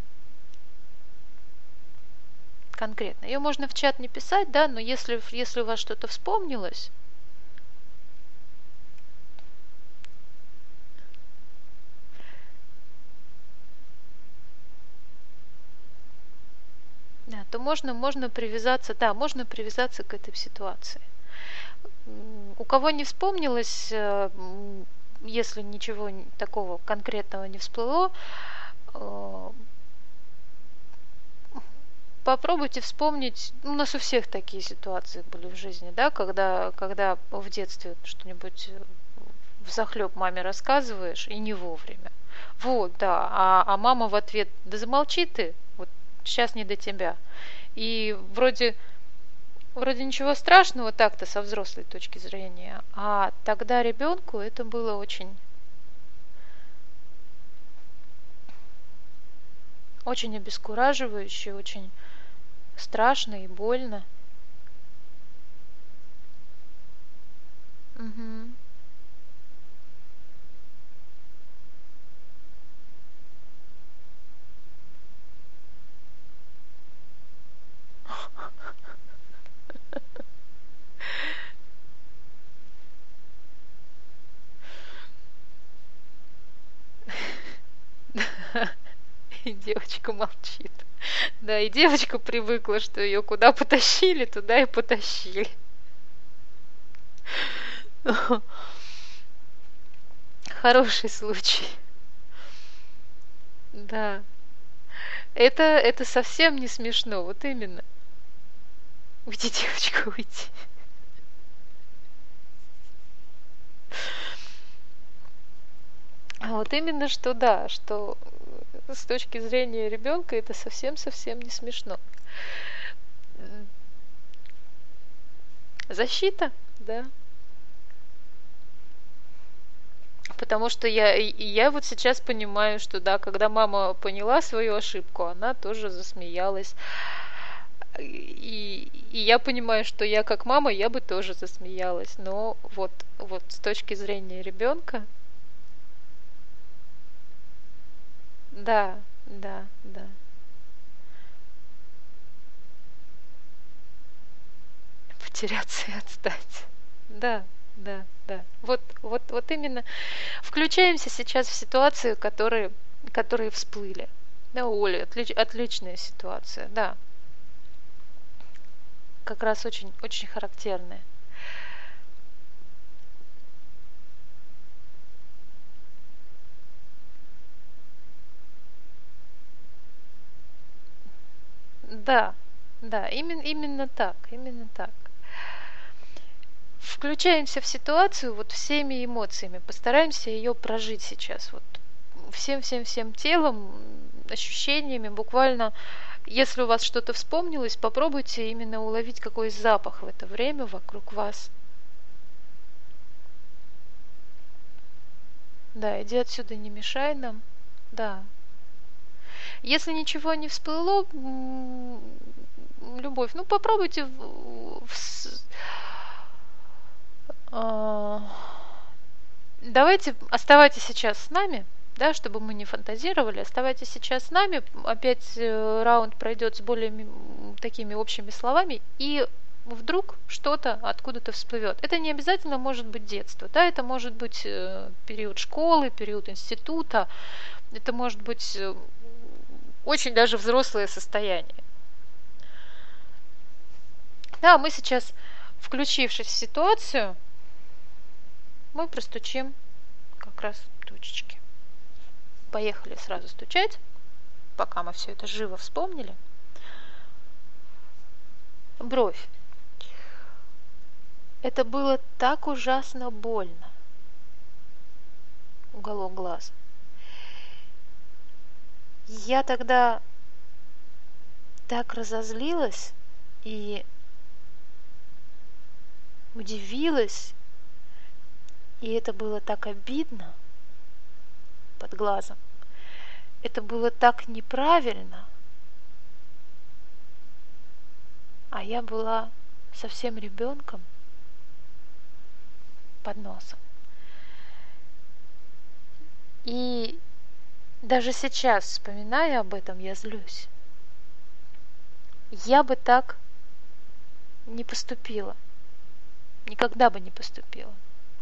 Конкретно. Ее можно в чат не писать, да, но если, если у вас что-то вспомнилось, да, меня, то можно, можно привязаться, да, можно привязаться к этой ситуации. У кого не вспомнилось, если ничего такого конкретного не всплыло, попробуйте вспомнить, у нас у всех такие ситуации были в жизни, да, когда, когда в детстве что-нибудь взахлеб маме рассказываешь и не вовремя. Вот, да, а, а мама в ответ: да замолчи ты, вот сейчас не до тебя. И вроде, вроде ничего страшного так-то со взрослой точки зрения, а тогда ребенку это было очень, очень обескураживающе, очень страшно и больно. Угу. И девочка молчит. Да, и девочка привыкла, что ее куда потащили, туда и потащили. Хороший случай. Да. Это, это совсем не смешно, вот именно. Уйди, девочка, уйди. А вот именно что да, что с точки зрения ребенка это совсем-совсем не смешно. Защита, да. Потому что я, я вот сейчас понимаю, что да, когда мама поняла свою ошибку, она тоже засмеялась. И, и я понимаю, что я как мама, я бы тоже засмеялась. Но вот, вот с точки зрения ребенка, да, да, да. Потеряться и отстать. Да, да, да. Вот, вот, вот именно включаемся сейчас в ситуации, которые, которые всплыли. Да, Оля, отлич, отличная ситуация, да. Как раз очень, очень характерная. Да, да, именно, именно так, именно так. Включаемся в ситуацию вот всеми эмоциями, постараемся ее прожить сейчас вот всем-всем-всем телом, ощущениями, буквально, если у вас что-то вспомнилось, попробуйте именно уловить какой запах в это время вокруг вас. Да, иди отсюда, не мешай нам. Да. Если ничего не всплыло, любовь, ну попробуйте в, в, э, давайте оставайтесь сейчас с нами, да, чтобы мы не фантазировали, оставайтесь сейчас с нами, опять раунд пройдет с более такими общими словами, и вдруг что-то откуда-то всплывет. Это не обязательно может быть детство, да, это может быть период школы, период института, это может быть очень даже взрослое состояние. Да, мы сейчас, включившись в ситуацию, мы простучим как раз точечки. Поехали сразу стучать, пока мы все это живо вспомнили. Бровь. Это было так ужасно больно. Уголок глаза. Я тогда так разозлилась и удивилась, и это было так обидно под глазом. Это было так неправильно. А я была совсем ребенком под носом. И даже сейчас, вспоминая об этом, я злюсь. Я бы так не поступила. Никогда бы не поступила.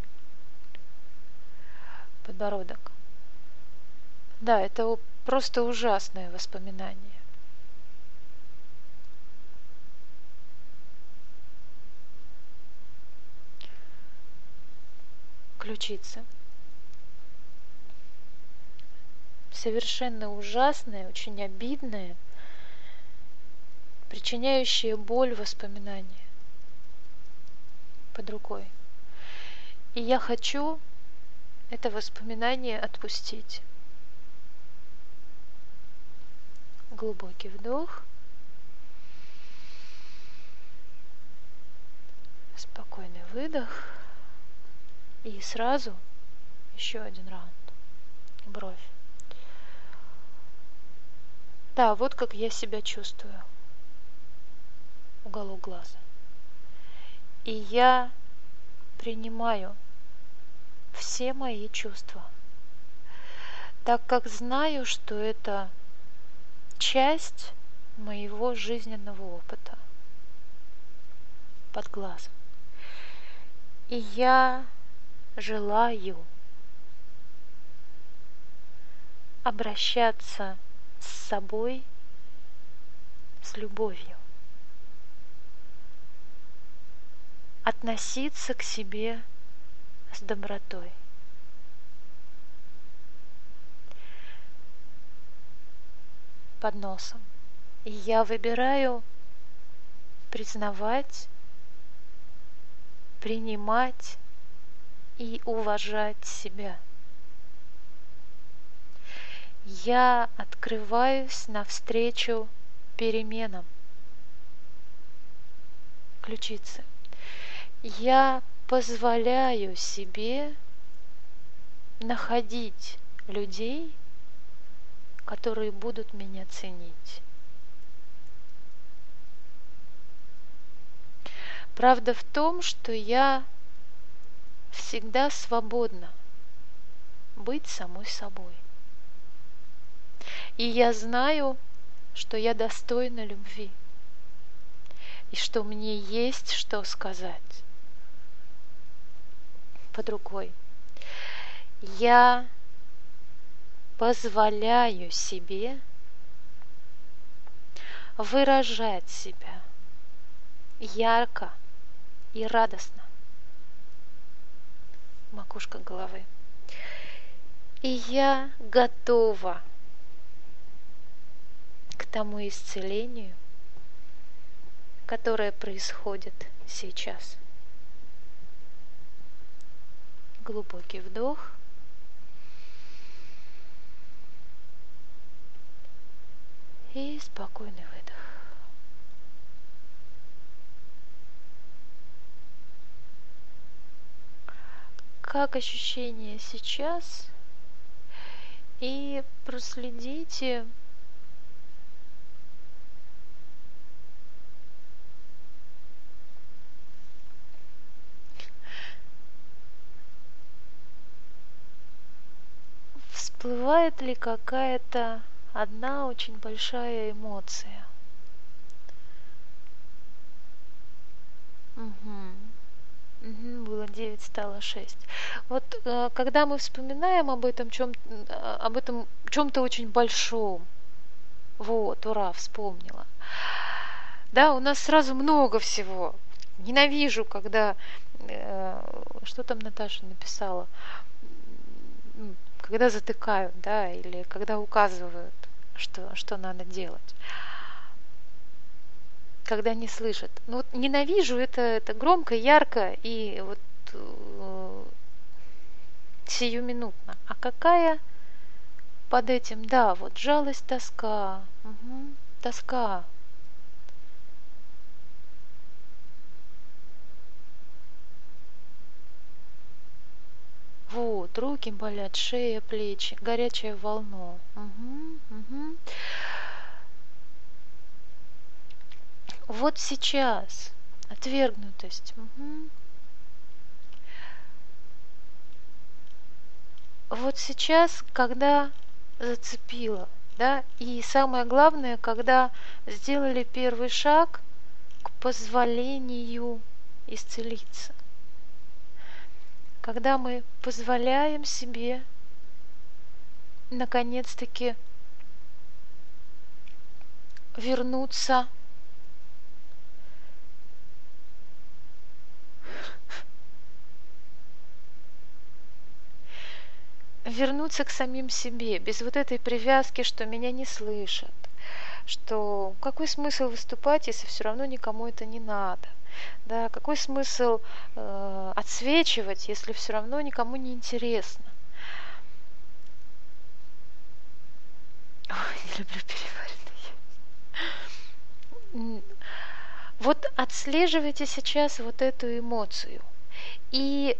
Подбородок. Да, это просто ужасное воспоминание. ключицы. Совершенно ужасное, очень обидное, причиняющее боль воспоминание под рукой. И я хочу это воспоминание отпустить. Глубокий вдох. Спокойный выдох. И сразу еще один раунд. Бровь. Да, вот как я себя чувствую. Уголок глаза. И я принимаю все мои чувства, так как знаю, что это часть моего жизненного опыта под глазом. И я желаю обращаться с собой с любовью, относиться к себе с добротой. Под носом. И я выбираю признавать, принимать и уважать себя. Я открываюсь навстречу переменам. Ключицы. Я позволяю себе находить людей, которые будут меня ценить. Правда в том, что я всегда свободна быть самой собой. И я знаю, что я достойна любви. И что мне есть что сказать. Под рукой. Я позволяю себе выражать себя ярко и радостно. Макушка головы. И я готова к тому исцелению, которое происходит сейчас. Глубокий вдох. И спокойный выдох. Как ощущение сейчас? И проследите, всплывает ли какая-то одна очень большая эмоция. Угу. Угу, было девять, стало шесть. Вот э, когда мы вспоминаем об этом чем, об этом чем-то очень большом, вот, ура, вспомнила. Да, у нас сразу много всего. Ненавижу, когда э, что там Наташа написала, когда затыкают, да, или когда указывают, что, что надо делать. Когда не слышат. Ну вот ненавижу это, это громко, ярко и вот э, сиюминутно. А какая под этим, да, вот жалость, тоска, угу, тоска. Вот, руки болят, шея, плечи, горячая волна. Угу, угу. Вот сейчас отвергнутость. Угу. Вот сейчас, когда зацепило, да, и самое главное, когда сделали первый шаг к позволению исцелиться. Когда мы позволяем себе наконец-таки вернуться вернуться к самим себе, без вот этой привязки, что меня не слышат, что какой смысл выступать, если все равно никому это не надо, да, какой смысл э, отсвечивать, если все равно никому не интересно. Ой, не люблю переваренные. Вот отслеживайте сейчас вот эту эмоцию. И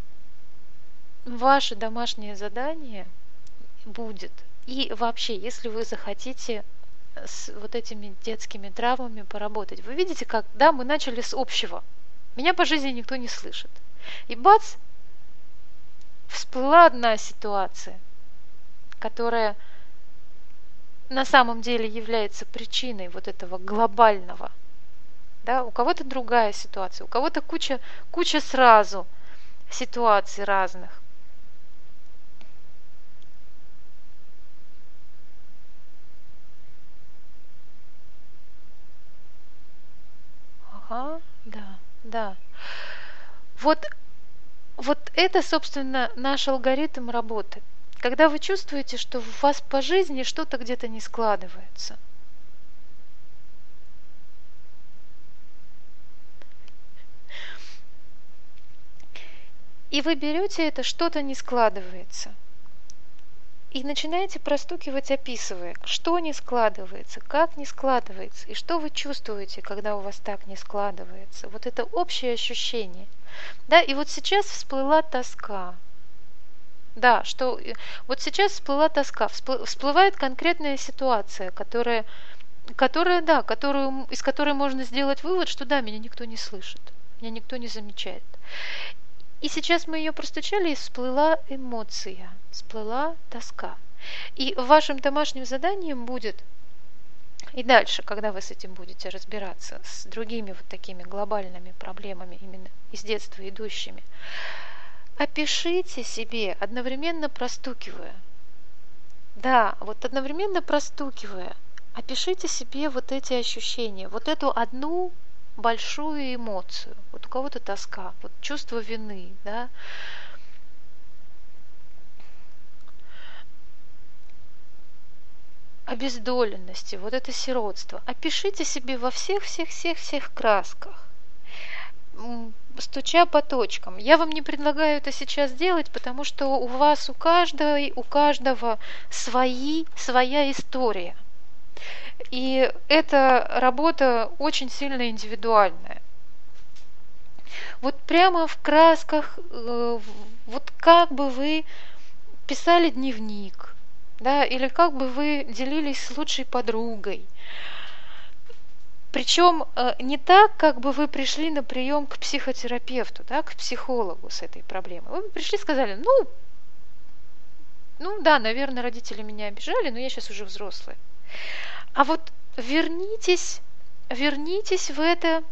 ваше домашнее задание будет. И вообще, если вы захотите с вот этими детскими травмами поработать, вы видите, как, да, мы начали с общего. Меня по жизни никто не слышит. И бац, всплыла одна ситуация, которая на самом деле является причиной вот этого глобального. Да, у кого-то другая ситуация, у кого-то куча, куча сразу ситуаций разных. Ага, да, да. Вот, вот это, собственно, наш алгоритм работы. Когда вы чувствуете, что у вас по жизни что-то где-то не складывается. И вы берете это, что-то не складывается. И начинаете простукивать, описывая, что не складывается, как не складывается, и что вы чувствуете, когда у вас так не складывается. Вот это общее ощущение. Да, и вот сейчас всплыла тоска. Да, что вот сейчас всплыла тоска, всплывает конкретная ситуация, которая, которая, да, которую, из которой можно сделать вывод, что да, меня никто не слышит, меня никто не замечает. И сейчас мы ее простучали, и всплыла эмоция, всплыла тоска. И вашим домашним заданием будет, и дальше, когда вы с этим будете разбираться, с другими вот такими глобальными проблемами, именно из детства идущими, опишите себе, одновременно простукивая. Да, вот одновременно простукивая, опишите себе вот эти ощущения, вот эту одну большую эмоцию. Вот у кого-то тоска, вот чувство вины, да. Обездоленности, вот это сиротство. Опишите себе во всех-всех-всех-всех красках, стуча по точкам. Я вам не предлагаю это сейчас делать, потому что у вас у каждого, у каждого свои, своя история. И эта работа очень сильно индивидуальная. Вот прямо в красках, вот как бы вы писали дневник, да, или как бы вы делились с лучшей подругой. Причем не так, как бы вы пришли на прием к психотерапевту, да, к психологу с этой проблемой. Вы пришли и сказали, ну, ну да, наверное, родители меня обижали, но я сейчас уже взрослая. А вот вернитесь, вернитесь в это,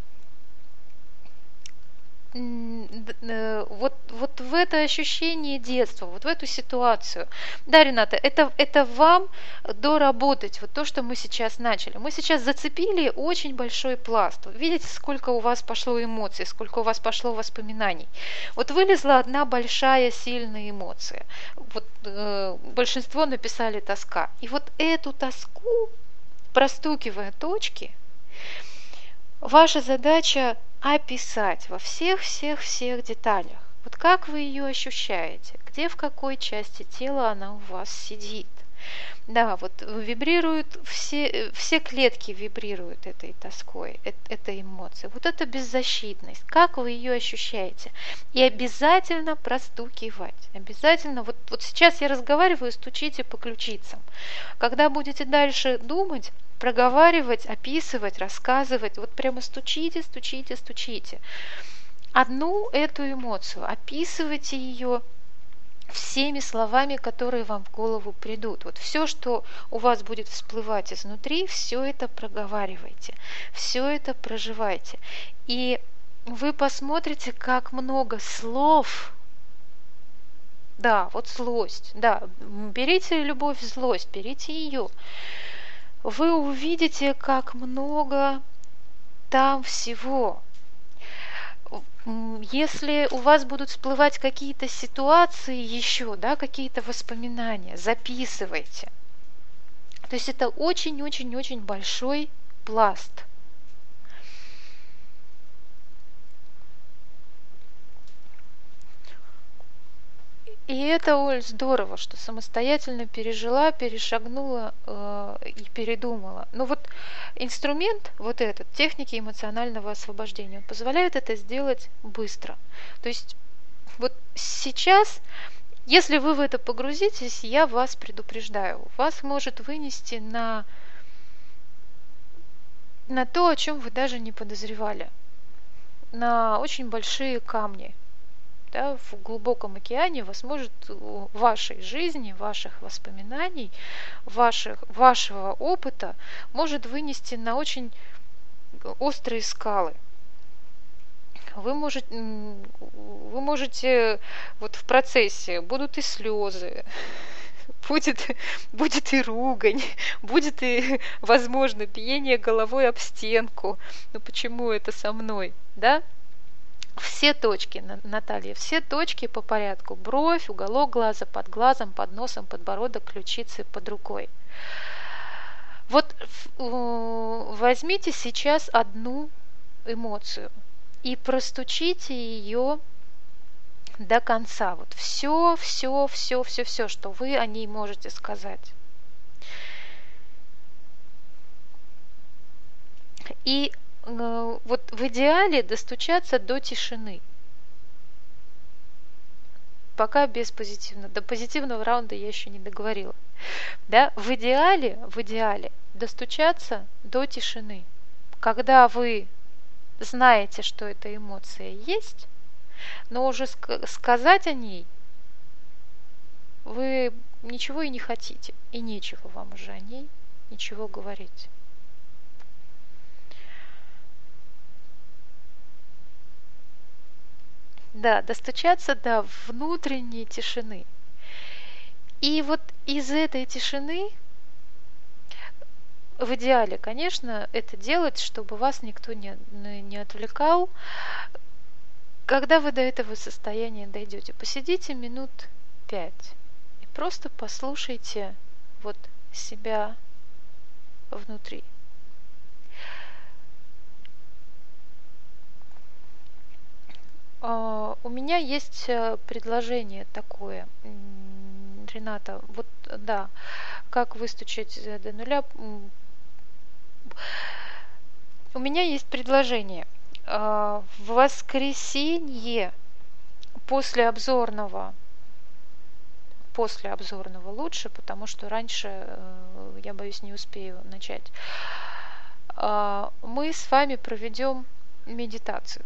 вот, вот в это ощущение детства, вот в эту ситуацию. Да, Рената, это, это вам доработать вот то, что мы сейчас начали. Мы сейчас зацепили очень большой пласт. Видите, сколько у вас пошло эмоций, сколько у вас пошло воспоминаний. Вот вылезла одна большая сильная эмоция. Вот, э, большинство написали тоска. И вот эту тоску, простукивая точки, ваша задача описать во всех-всех-всех деталях. Вот как вы ее ощущаете, где в какой части тела она у вас сидит. Да, вот вибрируют, все, все клетки вибрируют этой тоской, этой эмоцией. Вот это беззащитность, как вы ее ощущаете. И обязательно простукивать. Обязательно, вот, вот сейчас я разговариваю, стучите по ключицам. Когда будете дальше думать, проговаривать, описывать, рассказывать, вот прямо стучите, стучите, стучите. Одну эту эмоцию, описывайте ее всеми словами, которые вам в голову придут. Вот все, что у вас будет всплывать изнутри, все это проговаривайте, все это проживайте. И вы посмотрите, как много слов. Да, вот злость. Да, берите любовь, злость, берите ее. Вы увидите, как много там всего. Если у вас будут всплывать какие-то ситуации еще, да, какие-то воспоминания, записывайте. То есть это очень-очень-очень большой пласт. И это, Оль, здорово, что самостоятельно пережила, перешагнула э, и передумала. Но вот инструмент вот этот, техники эмоционального освобождения, он позволяет это сделать быстро. То есть вот сейчас, если вы в это погрузитесь, я вас предупреждаю, вас может вынести на, на то, о чем вы даже не подозревали, на очень большие камни. Да, в глубоком океане вас может вашей жизни, ваших воспоминаний, ваших, вашего опыта может вынести на очень острые скалы. Вы можете, вы можете вот в процессе будут и слезы, будет, будет и ругань, будет и, возможно, биение головой об стенку. Ну почему это со мной, да? Все точки, Наталья, все точки по порядку. Бровь, уголок глаза, под глазом, под носом, подбородок, ключицы, под рукой. Вот возьмите сейчас одну эмоцию и простучите ее до конца. Вот все, все, все, все, все, что вы о ней можете сказать. И вот в идеале достучаться до тишины. Пока без позитивного. До позитивного раунда я еще не договорила. Да? В идеале, в идеале достучаться до тишины. Когда вы знаете, что эта эмоция есть, но уже ск- сказать о ней вы ничего и не хотите. И нечего вам уже о ней ничего говорить. Да, достучаться до внутренней тишины. И вот из этой тишины, в идеале, конечно, это делать, чтобы вас никто не, не отвлекал. Когда вы до этого состояния дойдете, посидите минут пять и просто послушайте вот себя внутри. У меня есть предложение такое, Рената, вот да, как выстучать до нуля. У меня есть предложение. В воскресенье после обзорного, после обзорного лучше, потому что раньше, я боюсь, не успею начать, мы с вами проведем медитацию.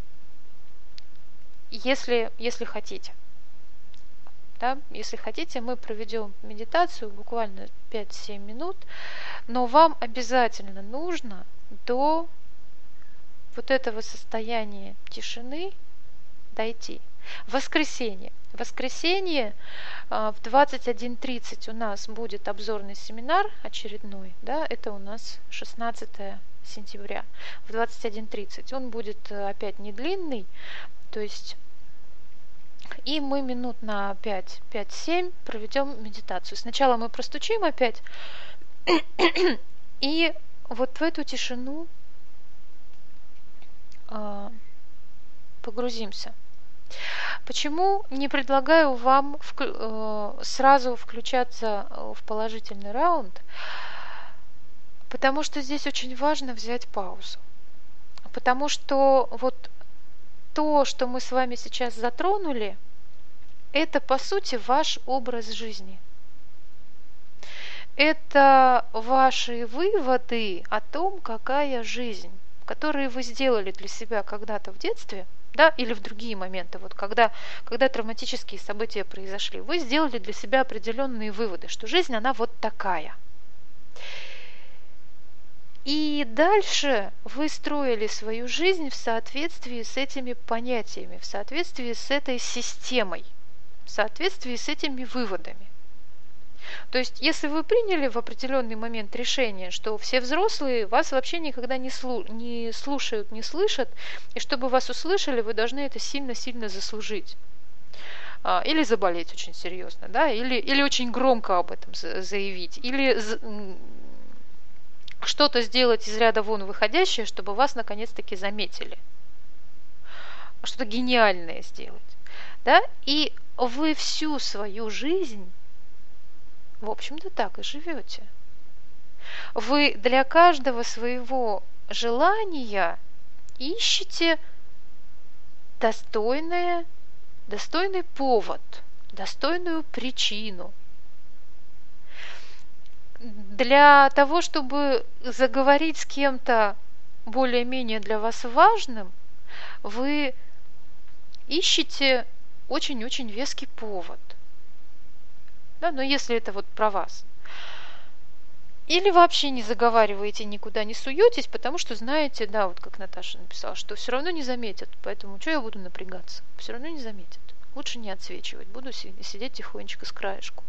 Если, если хотите. Да? Если хотите, мы проведем медитацию буквально пять-семь минут, но вам обязательно нужно до вот этого состояния тишины дойти. Воскресенье. В воскресенье в двадцать один тридцать у нас будет обзорный семинар очередной. Да? Это у нас шестнадцатое сентября. В двадцать один тридцать. Он будет опять не длинный, то есть и мы минут на пять-семь проведем медитацию. Сначала мы простучим опять, и вот в эту тишину э, погрузимся. Почему не предлагаю вам вк- э, сразу включаться в положительный раунд? Потому что здесь очень важно взять паузу. Потому что вот то, что мы с вами сейчас затронули, это, по сути, ваш образ жизни. Это ваши выводы о том, какая жизнь, которые вы сделали для себя когда-то в детстве, да, или в другие моменты, вот когда, когда травматические события произошли, вы сделали для себя определенные выводы, что жизнь, она вот такая. И дальше вы строили свою жизнь в соответствии с этими понятиями, в соответствии с этой системой, в соответствии с этими выводами. То есть, если вы приняли в определенный момент решение, что все взрослые вас вообще никогда не, слу- не слушают, не слышат, и чтобы вас услышали, вы должны это сильно-сильно заслужить. А, или заболеть очень серьезно, да, или, или очень громко об этом заявить, или что-то сделать из ряда вон выходящее, чтобы вас наконец-таки заметили. Что-то гениальное сделать. Да? И вы всю свою жизнь, в общем-то, так и живете. Вы для каждого своего желания ищете достойное, достойный повод, достойную причину. Для того, чтобы заговорить с кем-то более-менее для вас важным, вы ищете очень-очень веский повод. Да, но если это вот про вас. Или вообще не заговариваете, никуда не суетесь, потому что знаете, да, вот как Наташа написала, что все равно не заметят, поэтому что я буду напрягаться? Все равно не заметят. Лучше не отсвечивать, буду сидеть тихонечко с краешку.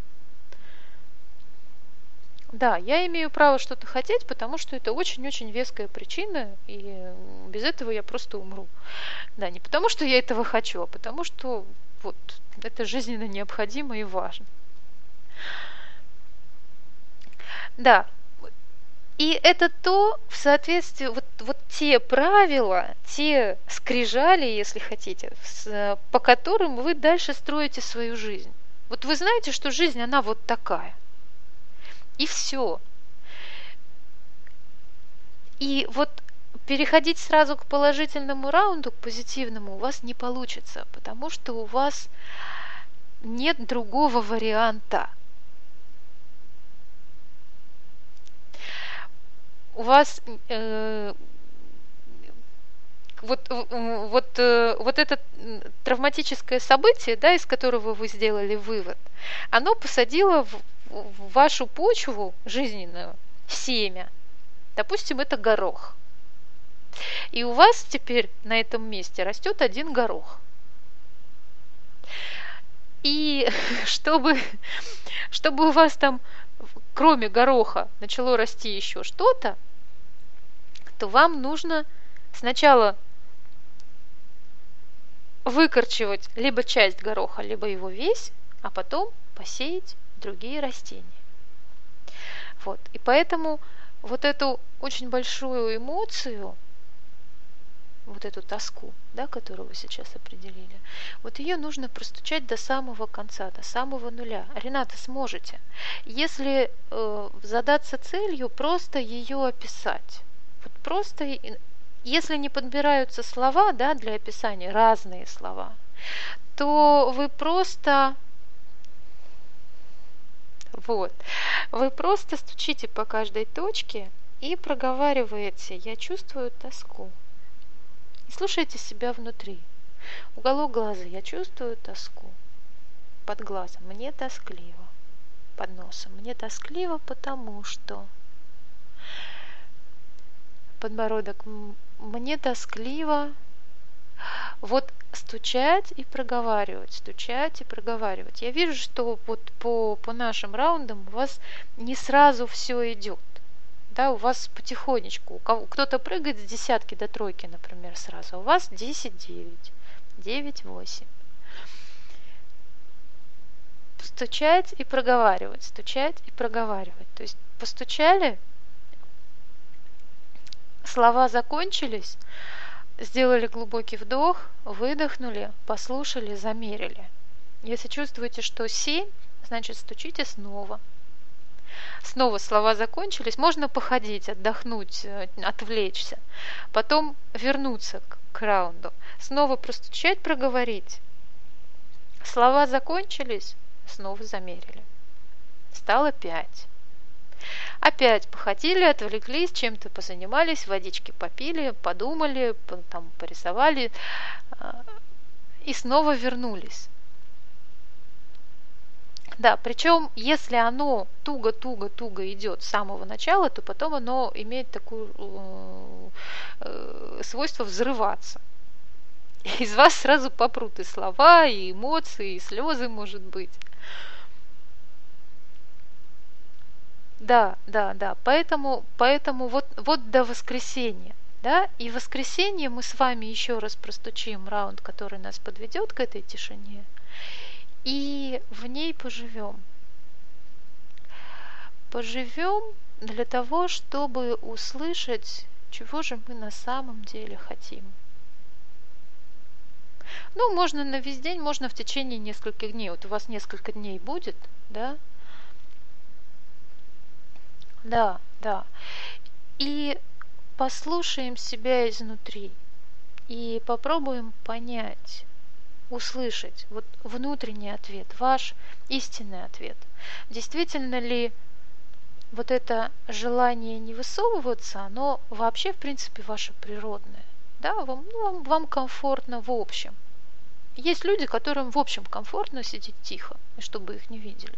Да, я имею право что-то хотеть, потому что это очень-очень веская причина, и без этого я просто умру. Да, не потому что я этого хочу, а потому что вот это жизненно необходимо и важно. Да, и это то, в соответствии, вот, вот те правила, те скрижали, если хотите, с, по которым вы дальше строите свою жизнь. Вот вы знаете, что жизнь, она вот такая. И все. И вот переходить сразу к положительному раунду, к позитивному у вас не получится, потому что у вас нет другого варианта. У вас э, вот, вот, вот это травматическое событие, да, из которого вы сделали вывод, оно посадило в, в вашу почву жизненную семя. Допустим, это горох. И у вас теперь на этом месте растет один горох. И чтобы, чтобы у вас там, кроме гороха, начало расти еще что-то, то вам нужно сначала выкорчевать либо часть гороха, либо его весь, а потом посеять другие растения. Вот. И поэтому вот эту очень большую эмоцию, вот эту тоску, да, которую вы сейчас определили, вот ее нужно простучать до самого конца, до самого нуля. Рената, сможете. Если э, задаться целью, просто ее описать. Вот просто, если не подбираются слова, да, для описания, разные слова, то вы просто... Вот. Вы просто стучите по каждой точке и проговариваете: я чувствую тоску. И слушайте себя внутри. Уголок глаза: я чувствую тоску. Под глазом: мне тоскливо. Под носом: мне тоскливо, потому что. Подбородок: мне тоскливо. Вот стучать и проговаривать, стучать и проговаривать. Я вижу, что вот по, по нашим раундам у вас не сразу все идет. Да, у вас потихонечку. У кого, кто-то прыгает с десятки до тройки, например, сразу. У вас десять девять, девять восемь. Стучать и проговаривать, стучать и проговаривать. То есть постучали, слова закончились, сделали глубокий вдох, выдохнули, послушали, замерили. Если чувствуете, что семь, значит стучите снова. Снова слова закончились, можно походить, отдохнуть, отвлечься. Потом вернуться к, к раунду. Снова простучать, проговорить. Слова закончились, снова замерили. Стало пять. Опять походили, отвлеклись, чем-то позанимались, водички попили, подумали, там порисовали и снова вернулись. Да, причем если оно туго-туго-туго идет с самого начала, то потом оно имеет такое э, э, свойство взрываться. Из вас сразу попрут и слова, и эмоции, и слезы, может быть. Да, да, да. Поэтому, поэтому вот, вот до воскресенья. Да? И в воскресенье мы с вами еще раз простучим раунд, который нас подведет к этой тишине. И в ней поживем. Поживем для того, чтобы услышать, чего же мы на самом деле хотим. Ну, можно на весь день, можно в течение нескольких дней. Вот у вас несколько дней будет, да? Да, да. И послушаем себя изнутри. И попробуем понять, услышать вот внутренний ответ, ваш истинный ответ. Действительно ли вот это желание не высовываться, оно вообще, в принципе, ваше природное? Да, вам, ну, вам, вам комфортно в общем. Есть люди, которым в общем комфортно сидеть тихо, и чтобы их не видели.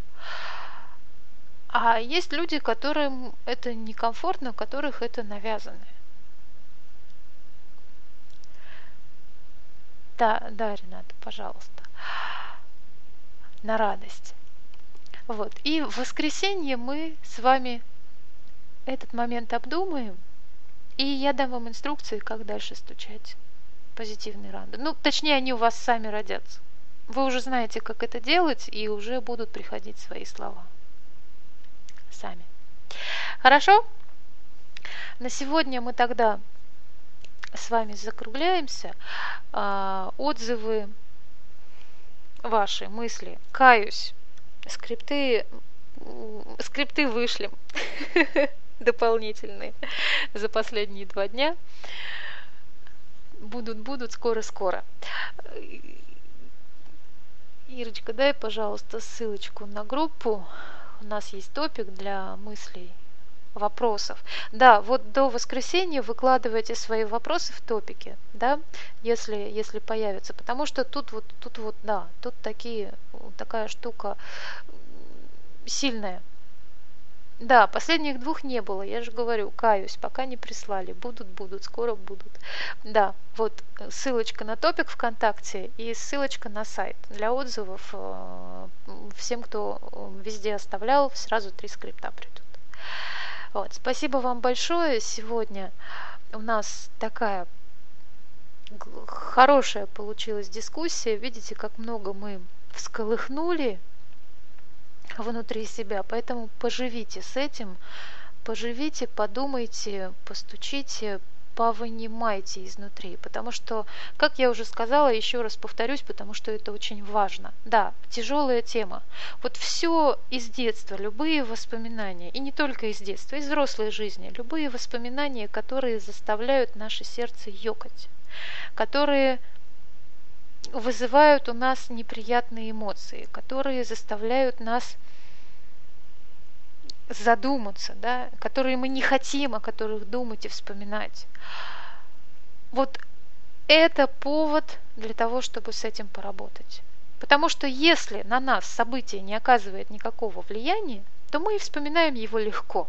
А есть люди, которым это некомфортно, у которых это навязано. Да, да, Рената, пожалуйста. На радость. Вот. И в воскресенье мы с вами этот момент обдумаем, и я дам вам инструкции, как дальше стучать позитивный раунд. Ну, точнее, они у вас сами родятся. Вы уже знаете, как это делать, и уже будут приходить свои слова. Сами. Хорошо? На сегодня мы тогда с вами закругляемся. Отзывы ваши, мысли. Каюсь. Скрипты, скрипты вышлем дополнительные за последние два дня. Будут, будут скоро-скоро. Ирочка, дай, пожалуйста, ссылочку на группу. У нас есть топик для мыслей, вопросов. Да, вот до воскресенья выкладывайте свои вопросы в топике, да, если, если появятся. Потому что тут вот, тут вот, да, тут такие, такая штука сильная. Да, последних двух не было, я же говорю, каюсь, пока не прислали. Будут, будут, скоро будут. Да, вот ссылочка на топик ВКонтакте и ссылочка на сайт для отзывов. Всем, кто везде оставлял, сразу три скрипта придут. Вот, спасибо вам большое. Сегодня у нас такая хорошая получилась дискуссия. Видите, как много мы всколыхнули внутри себя, поэтому поживите с этим, поживите, подумайте, постучите, повынимайте изнутри, потому что, как я уже сказала, еще раз повторюсь, потому что это очень важно. Да, тяжелая тема. Вот все из детства, любые воспоминания, и не только из детства, из взрослой жизни, любые воспоминания, которые заставляют наше сердце ёкать, которые вызывают у нас неприятные эмоции, которые заставляют нас задуматься, да, которые мы не хотим, о которых думать и вспоминать. Вот это повод для того, чтобы с этим поработать. Потому что если на нас событие не оказывает никакого влияния, то мы и вспоминаем его легко.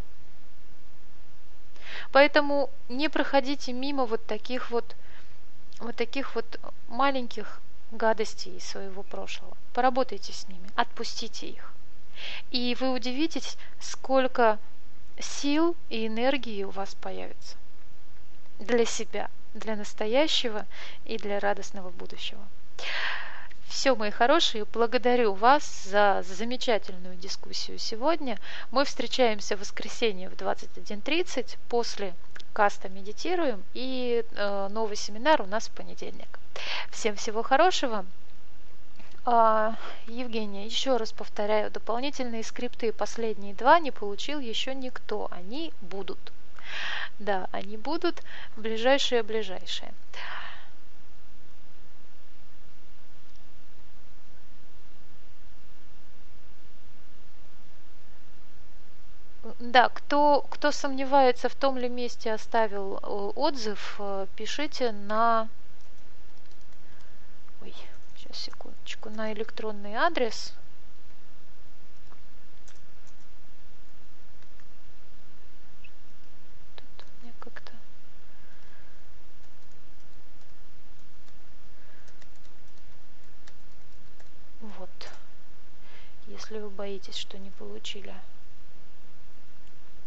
Поэтому не проходите мимо вот таких вот, вот таких вот маленьких гадостей из своего прошлого. Поработайте с ними, отпустите их. И вы удивитесь, сколько сил и энергии у вас появится для себя, для настоящего и для радостного будущего. Все, мои хорошие, благодарю вас за замечательную дискуссию сегодня. Мы встречаемся в воскресенье в двадцать один тридцать, после каста медитируем, и э, новый семинар у нас в понедельник. Всем всего хорошего. Евгения, еще раз повторяю, дополнительные скрипты последние два не получил еще никто. Они будут. Да, они будут ближайшие-ближайшие. Да, кто, кто сомневается, в том ли месте оставил отзыв, пишите на... Ой, сейчас, секундочку, на электронный адрес. Тут мне как-то... Вот. Если вы боитесь, что не получили.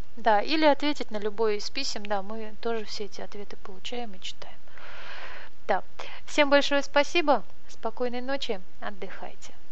Да, или ответить на любой из писем, да, мы тоже все эти ответы получаем и читаем. Да, всем большое спасибо, спокойной ночи, отдыхайте.